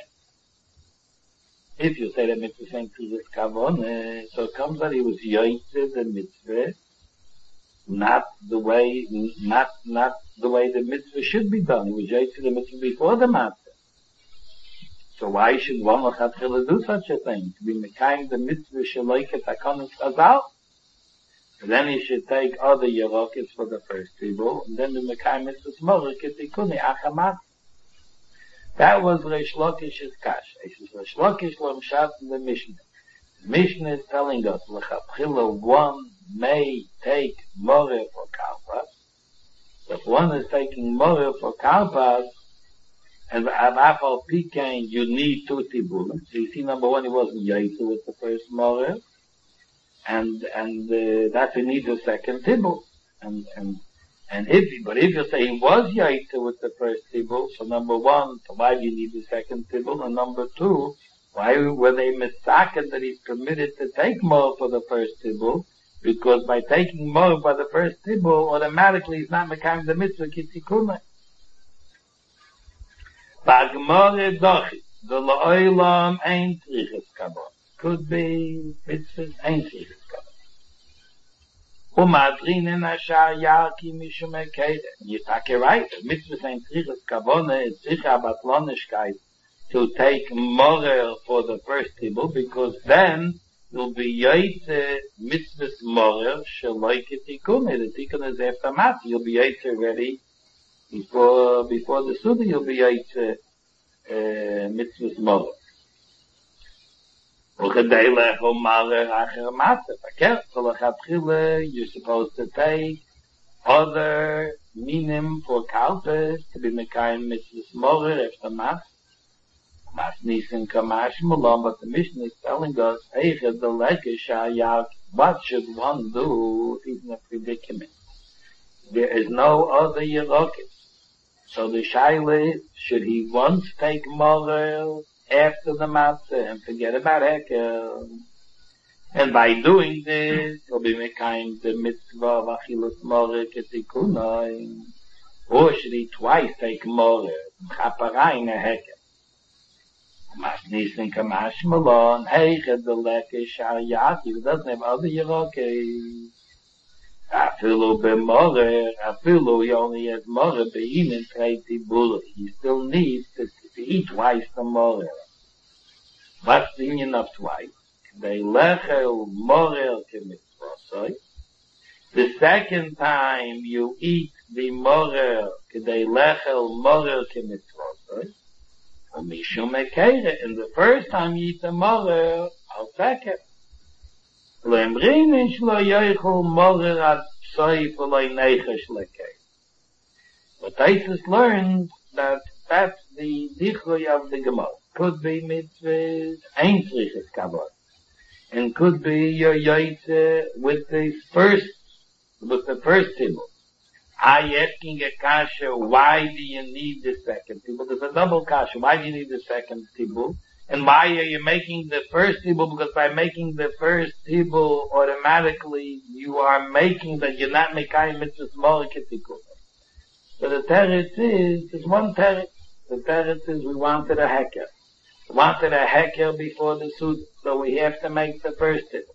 if you say that mitzvah saying to this kavon, so it comes that he was yoitze the mitzvah, not the way, not, not the way the mitzvah should be done. He was yoitze the mitzvah before the matzah. So why should one lechatchila do such a thing? To be mekayim the mitzvah shaloiket hakonis chazal? Then he should take other yerokes for the first tibul, and then the mekayim mitzvah smorah ketikuni achamat. That was Reish Lakish's kash. Reish Lakish Lamshat in the Mishnah. The Mishnah is telling us, L'chatchila, one may take more for kalpas. If one is taking more for kalpas, and Avafal Pikain, you need two tibulim. So you see, number one, he wasn't yaitzu with the first more, and and uh, that's he needs a second tibul. And and And if, but if you say he was yaitze with the first tibul, so number one, why do you need the second tibul? And number two, why were they mistaken that he's permitted to take more for the first tibul? Because by taking more by the first tibul, automatically he's not mekayim the mitzvah kitikuna. Bagmore dochi, the la'olam ein triches kabon. Could be mitzvahs ein triches kabon. Umadrinen ashar yarki mishum ekede. You're talking right. The mitzvah saying trichas kavona is tricha batlonishkeit to take morer for the first tibul, because then you'll be yaitze mitzvahs morer shaloi ketikune. The tikun is after mat. You'll be yaitze ready before, before the Suda, you'll be Yaitse, uh, mitzvahs Moreh. Ukadei lechol Moreh acher matzah. Verkehrt, so lechatchile, you're supposed to take other minim for kalpes to be mekayim mitzvahs Moreh after matzah. Mas nisen kamash malom, but the Mishnah is telling us, Eicha the lekesh hayak, what should one do if he's in a predicament? There is no other yerokes. So the shaila is, should he once take morel after the matzah and forget about hekel? And by doing this, he'll be mekayim the mitzvah of achilus morel ketikunai. Or should he twice take morel, chaparayin a hekel? Mas nisen kamash malon, heichad the lekesh hayak, he doesn't have other yerokes. Afilu b'moreh, afilu, he only has moreh, be'inin treiti bula. He still needs to, to eat twice the moreh. What's the union of twice? They lechel moreh kemitzvosoi. The second time you eat the moreh, they lechel moreh kemitzvosoi. Umishum ekere, and the first time you eat the moreh, I'll take it. Lemrinin shlo yoichel moreh ad psoif oloi neichesh lekei. But Taisus learned that that's the dichroi of the Gemara. Could be mitzvahs, ein tzriches kavod. And could be your yoitze with the first, with the first tibble. I asking a kasha, why do you need the second tibble? There's a double kasha. Why do you need the second tibble? And why are you making the first tibble? Because by making the first tibble, automatically you are making that you're not mekayim mitzvahs moreh ketikun. So the teretz is, there's one teretz. The teretz is we wanted a heker. We wanted a heker before the suda, so we have to make the first tibble.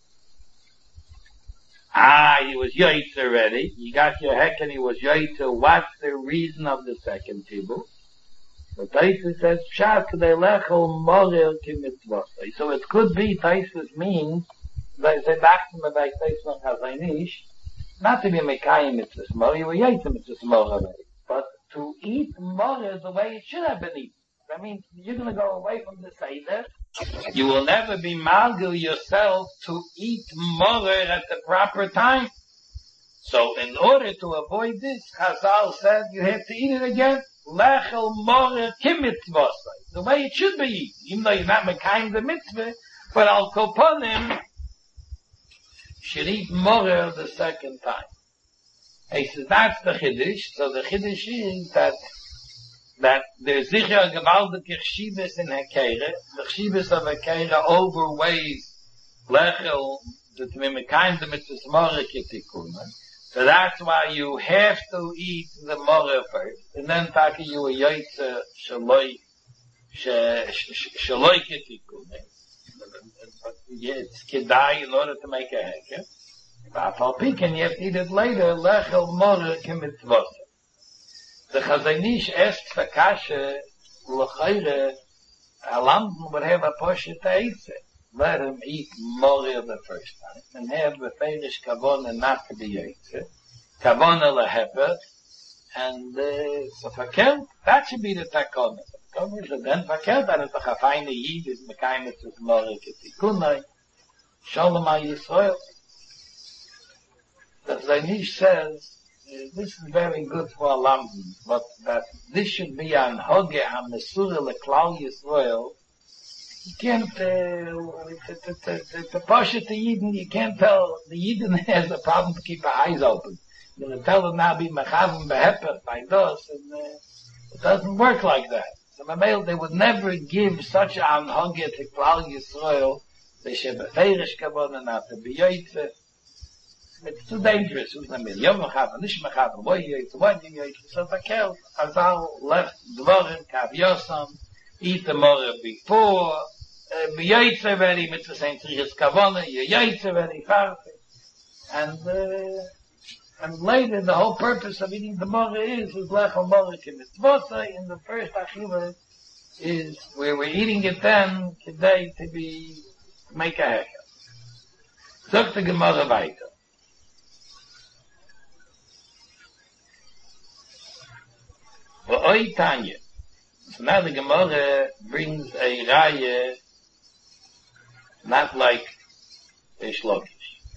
Ah, he was yoitz already. You got your heker, he was yoitz. What's the reason of the second tibble? The Taisus says, Pshat k'dei lechel moreh kemitzvosoi. So it could be, Taisus means, they say back to me by Taisus Chazaynish, not to be mekayim mitzvahs moreh, you were yoitz mitzvahs moreh already. But to eat moreh the way it should have been eaten. That means you're going to go away from the Seder. You will never be malgil yourself to eat moreh at the proper time. So in order to avoid this, Chazal said you have to eat it again. Lechel moreh kimitzvosai. The way it should be eaten. Even though you're not mekayim the mitzvah, but al koponim should eat moreh the second time. He says that's the chiddush. So the chiddush is that that there's sicher a gewaltige chshibes in hekere. The chshibes of hekere overweighs lechel that we mekayim the mitzvah moreh ketikuna. So that's why you have to eat the moreh first, and then taki you a yoitze shaloi shaloi ketikune. It's kedai in order to make a heker. But al piken you have to eat it later. Lechel moreh kemitzvosai. The Chazaynish asks for kasha l'chayre. A lamb would have a poshet eitze. Let him eat moreh the first time, and have the feidish kavona not to be yoitze. Kavona leheper, and uh, so verkehrt, that should be the takona. So then verkehrt, that is the chafayne yid, is mekayim mitzvahs moreh ketikunai, shalom ha-Yisrael. The Zaynish says, uh, this is very good for a lamb, but that this should be an hoge ha-mesura leklal Yisrael. You can't, uh, to push it to Yidden, you can't tell, the Yidden has a problem to keep their eyes open. You're going to tell them now be mechavim beheper by dos, and uh, it doesn't work like that. So Mamel, they would never give such an anhoge to Klal Yisrael, they should be feirish kavona, not to be yoitze. It's too dangerous. Who's not me? Yom mechavim, nish mechavim, boy yoitze, what you yoitze. So Takel, Azal left dvorim, kav yosam, eat the moreh before, be yoitze very, mitzvah saying tzriches kavona, you yoitze very, farfik. And, uh, And later, the whole purpose of eating the moreh is, is lechel moreh kemitzvosai. In the first achila is where we're eating it then, today to be, make a heker. Zog the Gemara weiter. Oi Tanya. So now the Gemara brings a raya, not like a shlokish.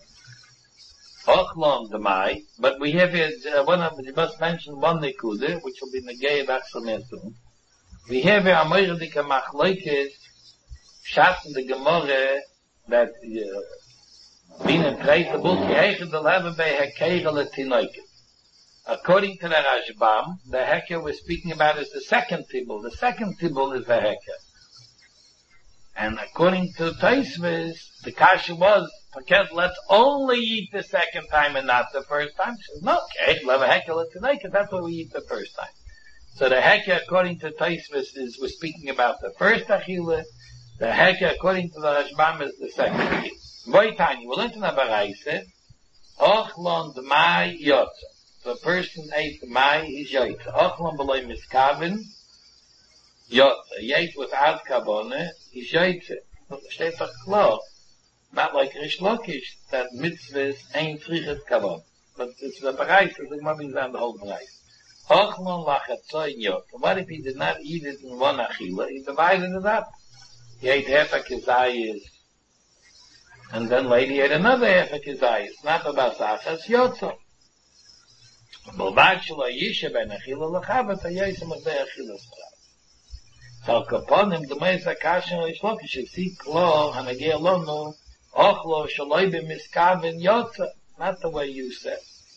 Ochlon demai, but we have here, uh, one of, you must mention one nekude, which will be negay of Achsametum. We have here Amoyer dika machloikes, Shat in the Gemara, that, uh, being in Treit the book, Yehechid the Lebe bei Hekeira letinoiket. According to the Rashbam, the Heker we're speaking about is the second tibble. The second tibble is the Heker. And according to Tosfos, the kasha was, let's only eat the second time and not the first time. She says, no, okay, we'll have a Heker tonight, because that's what we eat the first time. So the Heker, according to Tosfos, is, we're speaking about the first Achila. The Heker, according to the Rashbam, is the second Achila. Boitani, we'll enter the Baraise, Ochlon d'mai yotza. So a person ate mai, he's yotza. Ochlon b'loi miskavin, yotza. He ate without kabone, he's yotza. Steht doch klar. Not like Rish Lakish, that mitzvahs ain't frichet kabon. But it's the Baraise, it's the Mabin Zan, the whole Baraise. Ochlon lachatzoin yotza. What if he did not eat it in one achila? He divided it up. He ate half a kezayis, and then later he ate another half a kezayis. Not about sachas yotza. B'lvad shelo yishe ben achila l'chavet hayosim of the achila s'chav. So kaponim d'meis hakashin Rish Lakish see klo hanagei alonu ochlo shaloi b'miskaven yotza. Not the way you said.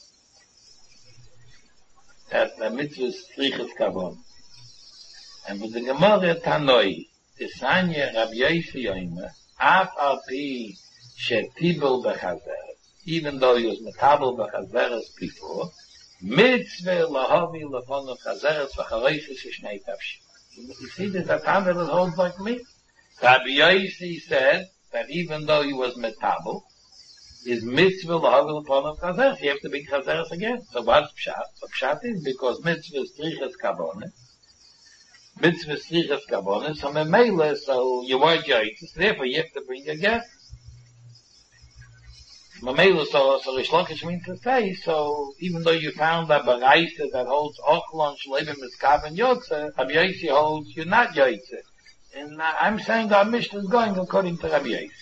That the mitzvah is striches kavon. And with the Gemara Tanoi, Tisanya Rabbi Yosi Yoima, af al pi shetibel b'chazeres, even though he was metabel b'chazeres before, mitzvah lahavi lefonov chazeres v'chareisis shnei tafshim. You see, there's a time that it holds like me. Rabbi Yosi said that even though he was metabel, his mitzvah lahavi lefonov chazeres, he have to be chazeres again. So what's pshat? So pshat is because mitzvah is striches kavone, mitzvah striches kavone, so memele, so you were yoitzis, therefore you have to bring a guest. Memele, so, so Rish Lakish means to say, so even though you found that Baraise that holds Ochlon Shleibim Miskaven Yotze, Rabbi Yosi holds you're not yoitzis. And uh, I'm saying our Mishnah is going according to Rabbi Yosi.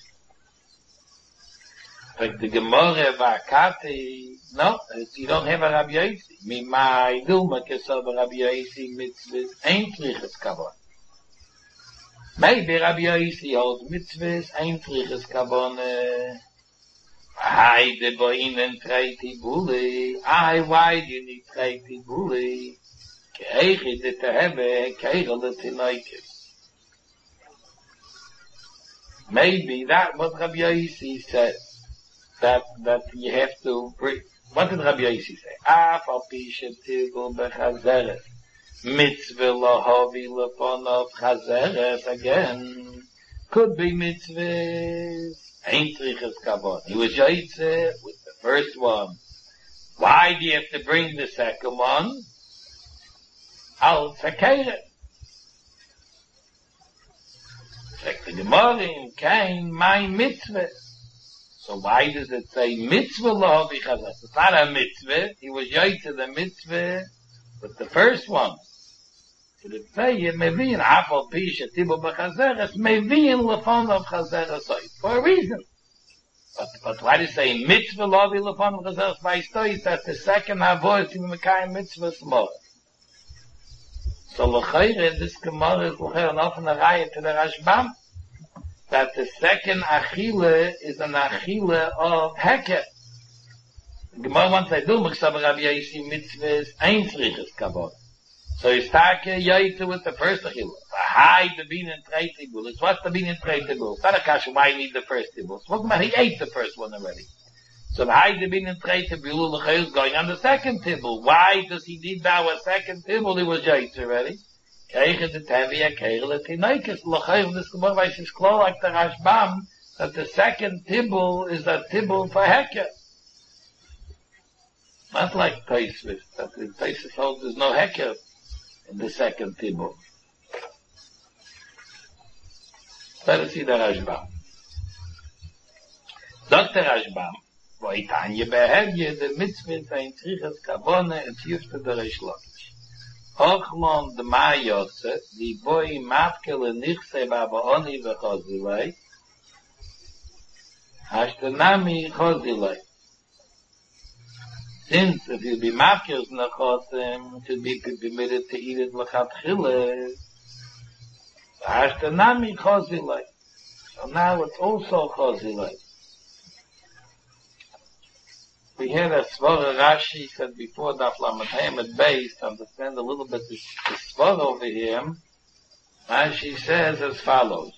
Like the Gemara Vakati, no, you don't have a Rabbi Yosi. Mimai Dilma Kesel Rabbi Yosi mitzvahs ain't triches kavon. Maybe Rabbi Yosi holds mitzvahs ain't triches kavon. Ai de boinen treiti buli. Ai, why do you need treiti buli? Keichi de tehebe, keichel de tinoikis. Maybe that what Rabbi Yosi says. That, that you have to bring. What did Rabbi Yosi say? Af al pi shetigul bechazeres. Mitzvah lahavi lefonov chazeres. Again, could be mitzvahs. Ain't triches kavon. He was yoitze with the first one. Why do you have to bring the second one? Al tzakeret. Check the Gemara in Kain, my mitzvah. So why does it say mitzvah lahavi chazeres? It's not a mitzvah. He was yoitze the mitzvah with the first one. So it say mevin afal pi shetibu b'chazeres mevin lefonov chazeres for a reason. But but why do you say mitzvah lahavi lefonov chazeres by stories that the second avoid in mekayim mitzvah small? So l'chayre this Gemara is l'chayre an often a raya to the Rashbam that the second achila is an achila of heker. The Gemara wants to do meksav Rabbi Yosi mitzvahs ain't triches kavon. So you start yoitze with the first achila. Hide the bean and treiti bulis. What's the bean and treiti bulis? It's not a kasha, why you need the first tibul? What about he ate the first one already? So the hide the bean and treiti bulis, the is going on the second tibul. Why does he need now a second tibul? He was yoitze already. Keiche de tevia keirele tinoikis. L'chayr, this Gemara is close like the Rashbam, that the second tibul is a tibul for heker. Not like Tosfos, that the Tosfos holds there's no heker in the second tibul. Let us see the Rashbam. Doctor Rashbam, Voitanye behevye, the mitzvah ein triches kavone, and yufte the Rish Lakish. Ochlon de Mayotze, the boy Mapkele Nichse Babaoni Vechozilei, Hashtanami Chozilei. Since if you be Mapkele Nechosim, to be permitted to eat it Lechatchile, Hashtanami Chozilei. So now it's also Chozilei. We had a Svara Rashi said before Daf Lamed Hamed base to understand a little bit this, this Svara over here. Rashi says as follows.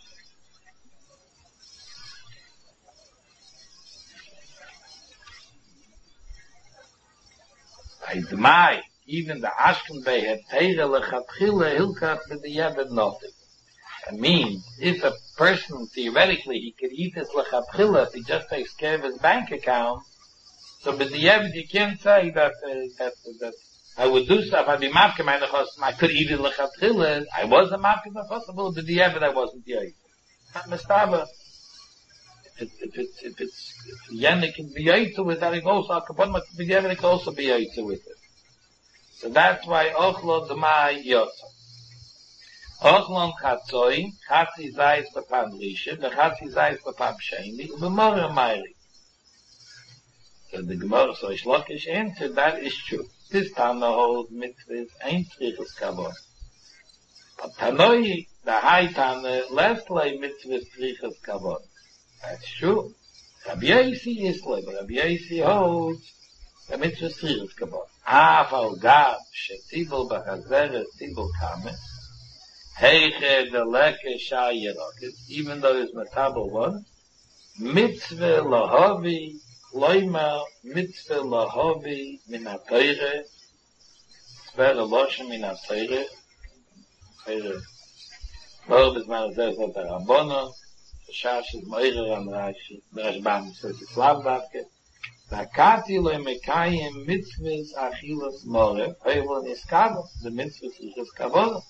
By even the Ashken Bey had Teire Lechatchile Hilkat B'diyavad nothing. I mean, if a person theoretically he could eat his Lechatchile if he just takes care of his bank account. So, but the you can't say that, uh, that, that I would do stuff, I'd be mafke meine chosim, I could eat it lechatchile, I was a mafke possible, but the I wasn't yet. Not mistaba. If it's, if it's, if it's, if Yannick can be yaitzu with that, it also, Al-Kapon, but the Yevid can also be yaitzu with it. So that's why Ochlo Demai Yotza. Ochlon Chatzoi, Chatzi Zayis Bapam Risha, the Chatzi Zayis Bapam Sheni, B'morah Mayri. So the Gemara, so Ishlokish answered, that is true. This Tana holds mitzvahs ain't tzrichas kavon. But Tanoi, the high Tana, left like mitzvahs tzrichas kavon. That's true. Rabbi Yosi is like, but Rabbi Yosi holds the mitzvahs tzrichas kavon. Af al gab, shetibel b'chazeret, tibel kamet, heiche de leke sha yerokes, even though it's metabel one, mitzvah lahavi, Loima mitzvah lahavi min ha-teire, tzver eloshem min ha-teire, teire, lor bezman azeh zot ha-rabbono, shash is moirer an Rashi, Rashbam says it's lav davke, v'akati lo mekayim mitzvahs achilas more, hoivon iskavo, the mitzvahs ichas kavono.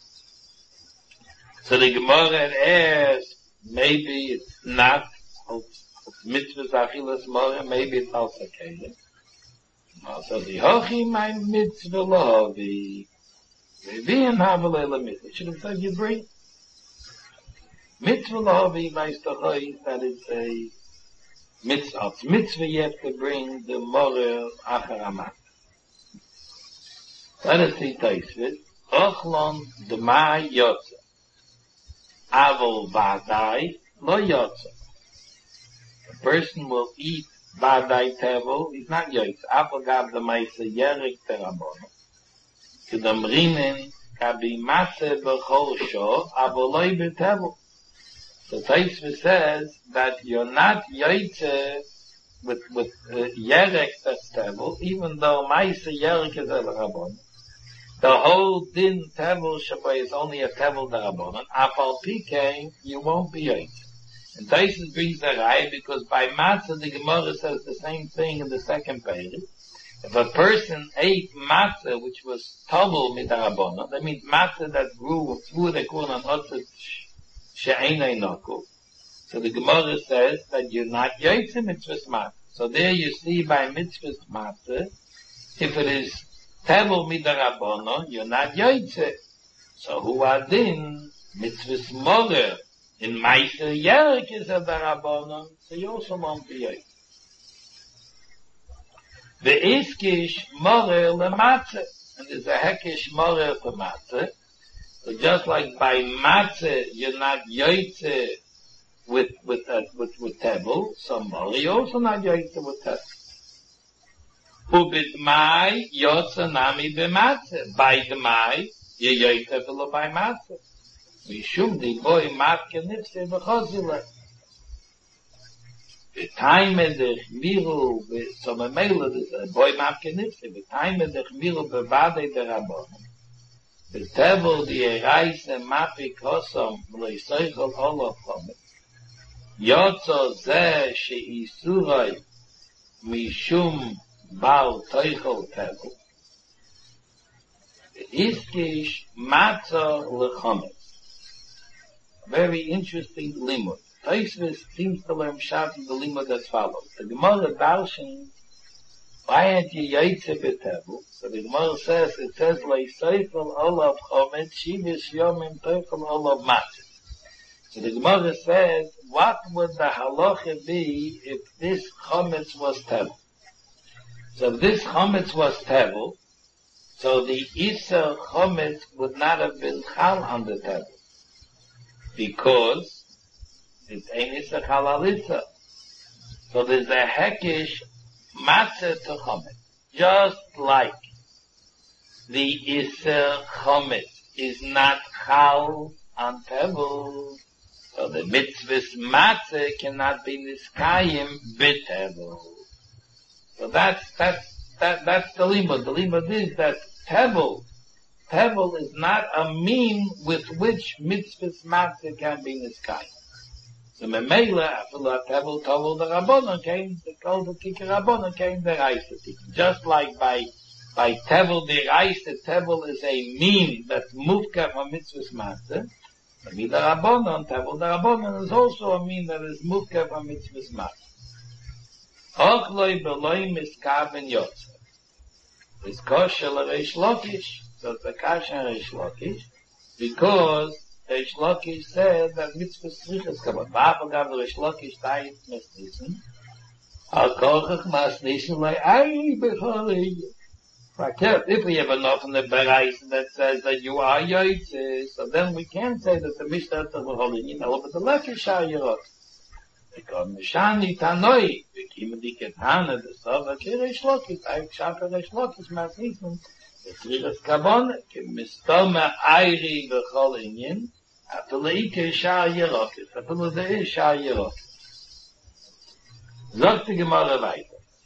So the Gemara asks, maybe it's not mitzvahs achilas more, maybe it's also kalim. So the hochi my mitzvah lahavi, maybe in havelele mitzvah. Should have said you bring mitzvah lahavi by stochoi, that it's a mitzvah. It's mitzvah you have to bring the morer acharamat. Let us see Taisvit. Ochlon demai yotza. Avol vadai lo yotza. A person will eat vadai tevel, he's not yotza. Avol gab the maisa yerik terabona. Kedam rinen kabi matze b'chol sho, avol loy b'tevel. So Taisvit says that you're not yotza with, with uh, yerek that's tevel, even though maisa yerik is el rabon. The whole din tevel shabbat is only a tevel darabonon. Afal pike, you won't be yoitz. And Taisus brings a rai because by matzah the Gemara says the same thing in the second page. If a person ate matzah which was tabel midarabonon, that means matzah that grew through the korn on otzet she'enei noku. So the Gemara says that you're not yoitz in mitzvahs matzah. So there you see by mitzvahs matzah, if it is tevel midarabonon, you're not yoitze. So who are din mitzvahs morer in meiser yerik is a darabonon, so you also won't be yoitze. The iskish morer lematze, and there's a hekish morer to matze. So just like by matze you're not yoitze with with uh, with with tevel, so morer you're also not yoitze with tevel. Ubid mai yotza nami b'matze. By the mai, ye yoyte v'lo by matze. Mishum di boy matke nifse v'chozile. V'taime dech miru, so me meile, boy matke nifse, v'taime dech miru b'vadei derabon. V'tevel di ereise mapi kosom, v'leisoichol olo chomet. Yotza ze she'isuroi, mishum Baal Teichel Tevel. Iskish Matzah Lechomet. Very interesting limud. Taisvis seems to learn Pshat in the limud as follows. The Gemara Darshan Why aren't you yaitze b'tevel? So the Gemara says, it says, Leiseifel olav chomet, shivish yomim teifel olav matzah. So the Gemara says, what would the halacha be if this chometz was tevel? So if this chometz was tevel, so the Isser chometz would not have been chal on the tevel. Because it's ein Isser halalitza. So there's a hekish matzah to chometz. Just like the Isser chometz is not chal on tevel, so the mitzvah's matzah cannot be niskayim b'tevel. So that's, that's, that, that's the limud. The limud is that tevel, tevel is not a mean with which mitzvah's matzah can be niskayim. So memela, after tevel, tevel the rabbanon came, the called the kikar rabbanon came the reisa. Just like by, by tevel the reisa, tevel is a mean that's mufka from mitzvah's matzah. Maybe the rabbanon, tevel the rabbanon is also a mean that is mufka from mitzvah's matzah. Ochloi beloi miskaven yotze. It's kosher l'reish lokish. So it's a kosher l'reish lokish because Reish Lakish said that mitzvah srichas kabot. V'afal gav Reish Lakish tayit mas nissen. Al kochach mas nissen lai ay b'cholei. If we have enough in the Berais that says that you are Yaitze, so then we can say that the Mishnah of the Holy Yin, but the Lakish are Yerot. Because Mishani Tanoi, Vikim di Ketana, the Sova, Ki Reish Lakish, I Shaka Reish Lakish mas nissen. The Srichas kabon, Ki mistoma ayri b'chol Yin, Ataleike Shah Yerokis, Ataleike Shah Yerokis. Sagt die Gemara weiter.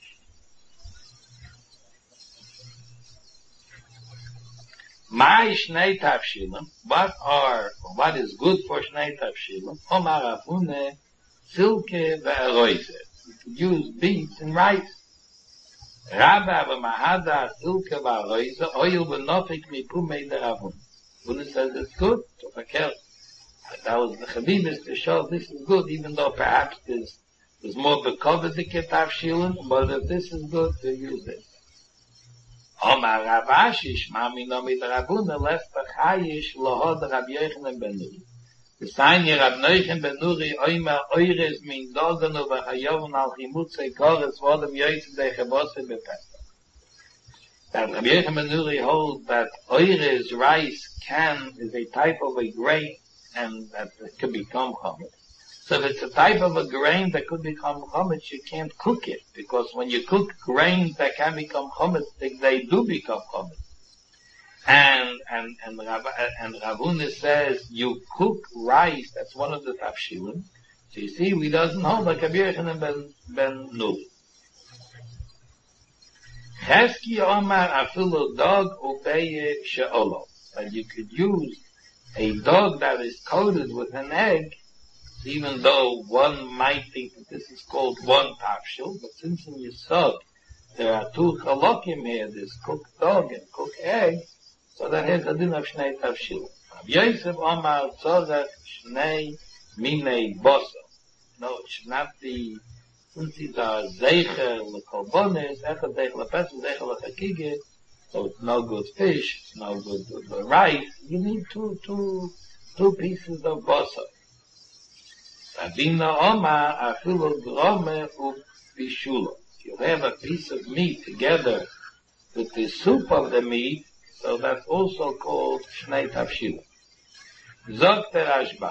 My Shnei Tavshilim, what are, what is good for Shnei Tavshilim? Omar Afune, Silke ve'eroise. You could use beets and rice. Rabba v'mahada Silke ve'eroise, oil v'nofik mipumei de'ravun. Afune says it's good, so verkehrt. That was the Chabibis to show this is good, even though perhaps there's, there's more bekovet the Tavshilim, but if this is good, to use it. Omar Rabashish, Mami Nomi Rabuna, lest Chayish, Lohod Rabbi Yochanan ben Nuri. The sign here, Rabbi Yochanan ben Nuri, Oimer Oires min Doganu v'Chayovun al Chimutze Kores Vodem Yoytze de Chabose bepesach. That Rabbi Yochanan ben Nuri holds that Oires, rice, can, is a type of a grain, and that it could become chometz. So if it's a type of a grain that could become chometz, you can't cook it, because when you cook grains that can become chometz, they, they do become chometz. And, and, and, Rav, and Ravuna says, you cook rice, that's one of the tafshilim. So you see, we doesn't hold like Rabbi Yochanan ben, ben Nuri. Cheski Omar afilu dog ubeye she'olo. That you could use a dog that is coated with an egg, even though one might think that this is called one tafshil, but since in Yisod there are two chalokim here, this cooked dog and cooked egg, so that has a din of shnei tafshil. Rav Yosef Omar tzorech shnei minei boso. No, it should not be, since these are zeicher lekolbonis, echad zeicher lepesel, zeicher lechakige, so it's no good fish, it's no good uh, rice. You need two, two, two pieces of boso. Rabina Omar afilu grome ubishulo. You have a piece of meat together with the soup of the meat, so that's also called shnei tafshil. Zog terashba.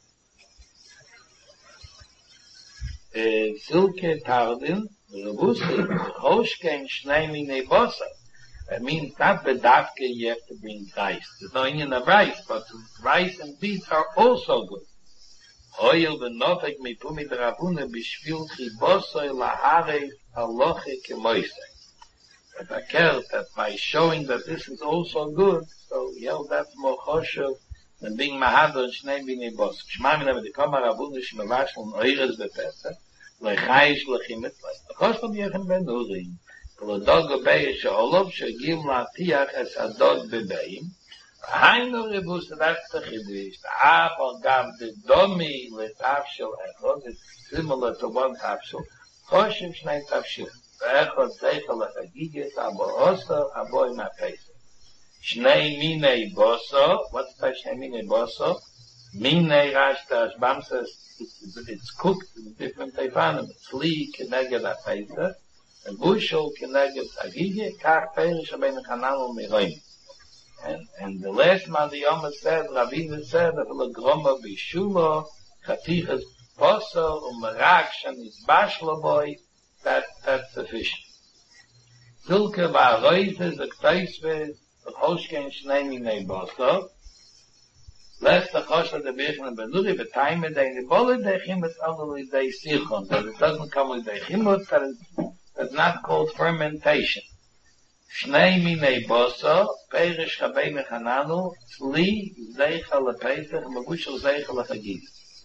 Silke tardin, rebusti, choshken shnei minei bosa. That means not bedavke you have to bring rice. There's no Indian of rice, but rice and beets are also good. Oil v'nofek mipumi d'ravuna b'shvil chibosoi lahare haloche kemoise. But I care that by showing that this is also good, so yeah, that's more choshev than being mahadar and shnei b'nei bos. Shma mina v'dikoma ravuna shmevashel n'oires b'pesach lechayish lechimet lechayish Rabbi Yochanan ben Nuri. L'dog obeye she'olov she'giv la'tiach es adog bebeim. Hainu rebus, that's the chiddush. The apple gam the domi letafshil echod, it's similar to one tafshil. Choshev shnei tafshil. ואחד זכר לחגיגס, אבו עושו, אבו עם הפסח. שני מיני בוסו, what's that שני מיני בוסו? מיני רשת, Rashbam says, it's, it's cooked in different taifanim. צלי כנגד הפסח, ובושל כנגד חגיגה, כך פרש הבין חנן ומירים. And, and the last man the Yoma said, Ravina said, that the groma bishulo, chatichas poso, umerag shanizbash loboy, that, that's sufficient. Zilke va'aroize, the kteisvez, the choshken shnei minei boso, lest the chosha de birchen benuri, the time of the nibole de chimut, only de sichon, that it doesn't come with de chimut, that is, that's not called fermentation. Shnei minei boso, perish chabei mechananu, tzli zeicha lepesach, megushel zeicha lechagis.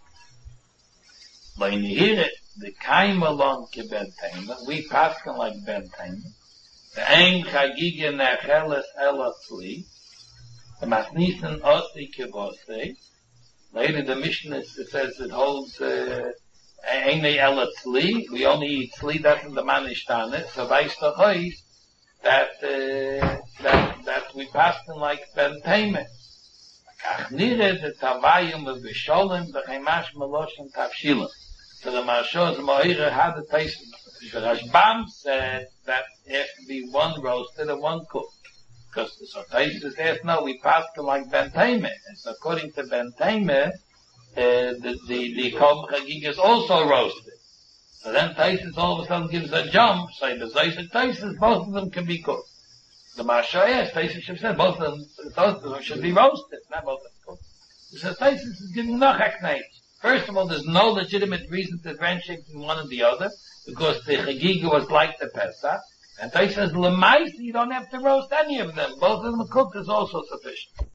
When you hear it, the kaim along ke ben taima, we paskin like ben taima, the ein chagiga necheles ela tzli, the masnisen osi ke bose, later the Mishnah says it holds, uh, ein ela tzli, we only eat tzli, that's in the manishtane, so weiss the hois, that uh, that that we passed in like ben payment. Ach nire de tavayim of bisholim b'chaymash meloshim tavshilim. So the Marsho's Moira had the taste. The Rashbam said that it has to be one roasted and one cooked. Because the Sotaisis says, no, we passed in like ben payment. And so according to ben payment, uh, the, the, the Kol Chagig is also roasted. So then Taisus all of a sudden gives a jump, say the Zayis Taisus, both of them can be cooked. The Marsha, yes, Taisus should say both of them, both of them should be roasted, not both of them cooked. So Taisus is giving no hakneit. First of all, there's no legitimate reason to differentiate between one and the other, because the Chagiga was like the Pesach, and Taisus says, Lemaisi, you don't have to roast any of them. Both of them cooked is also sufficient.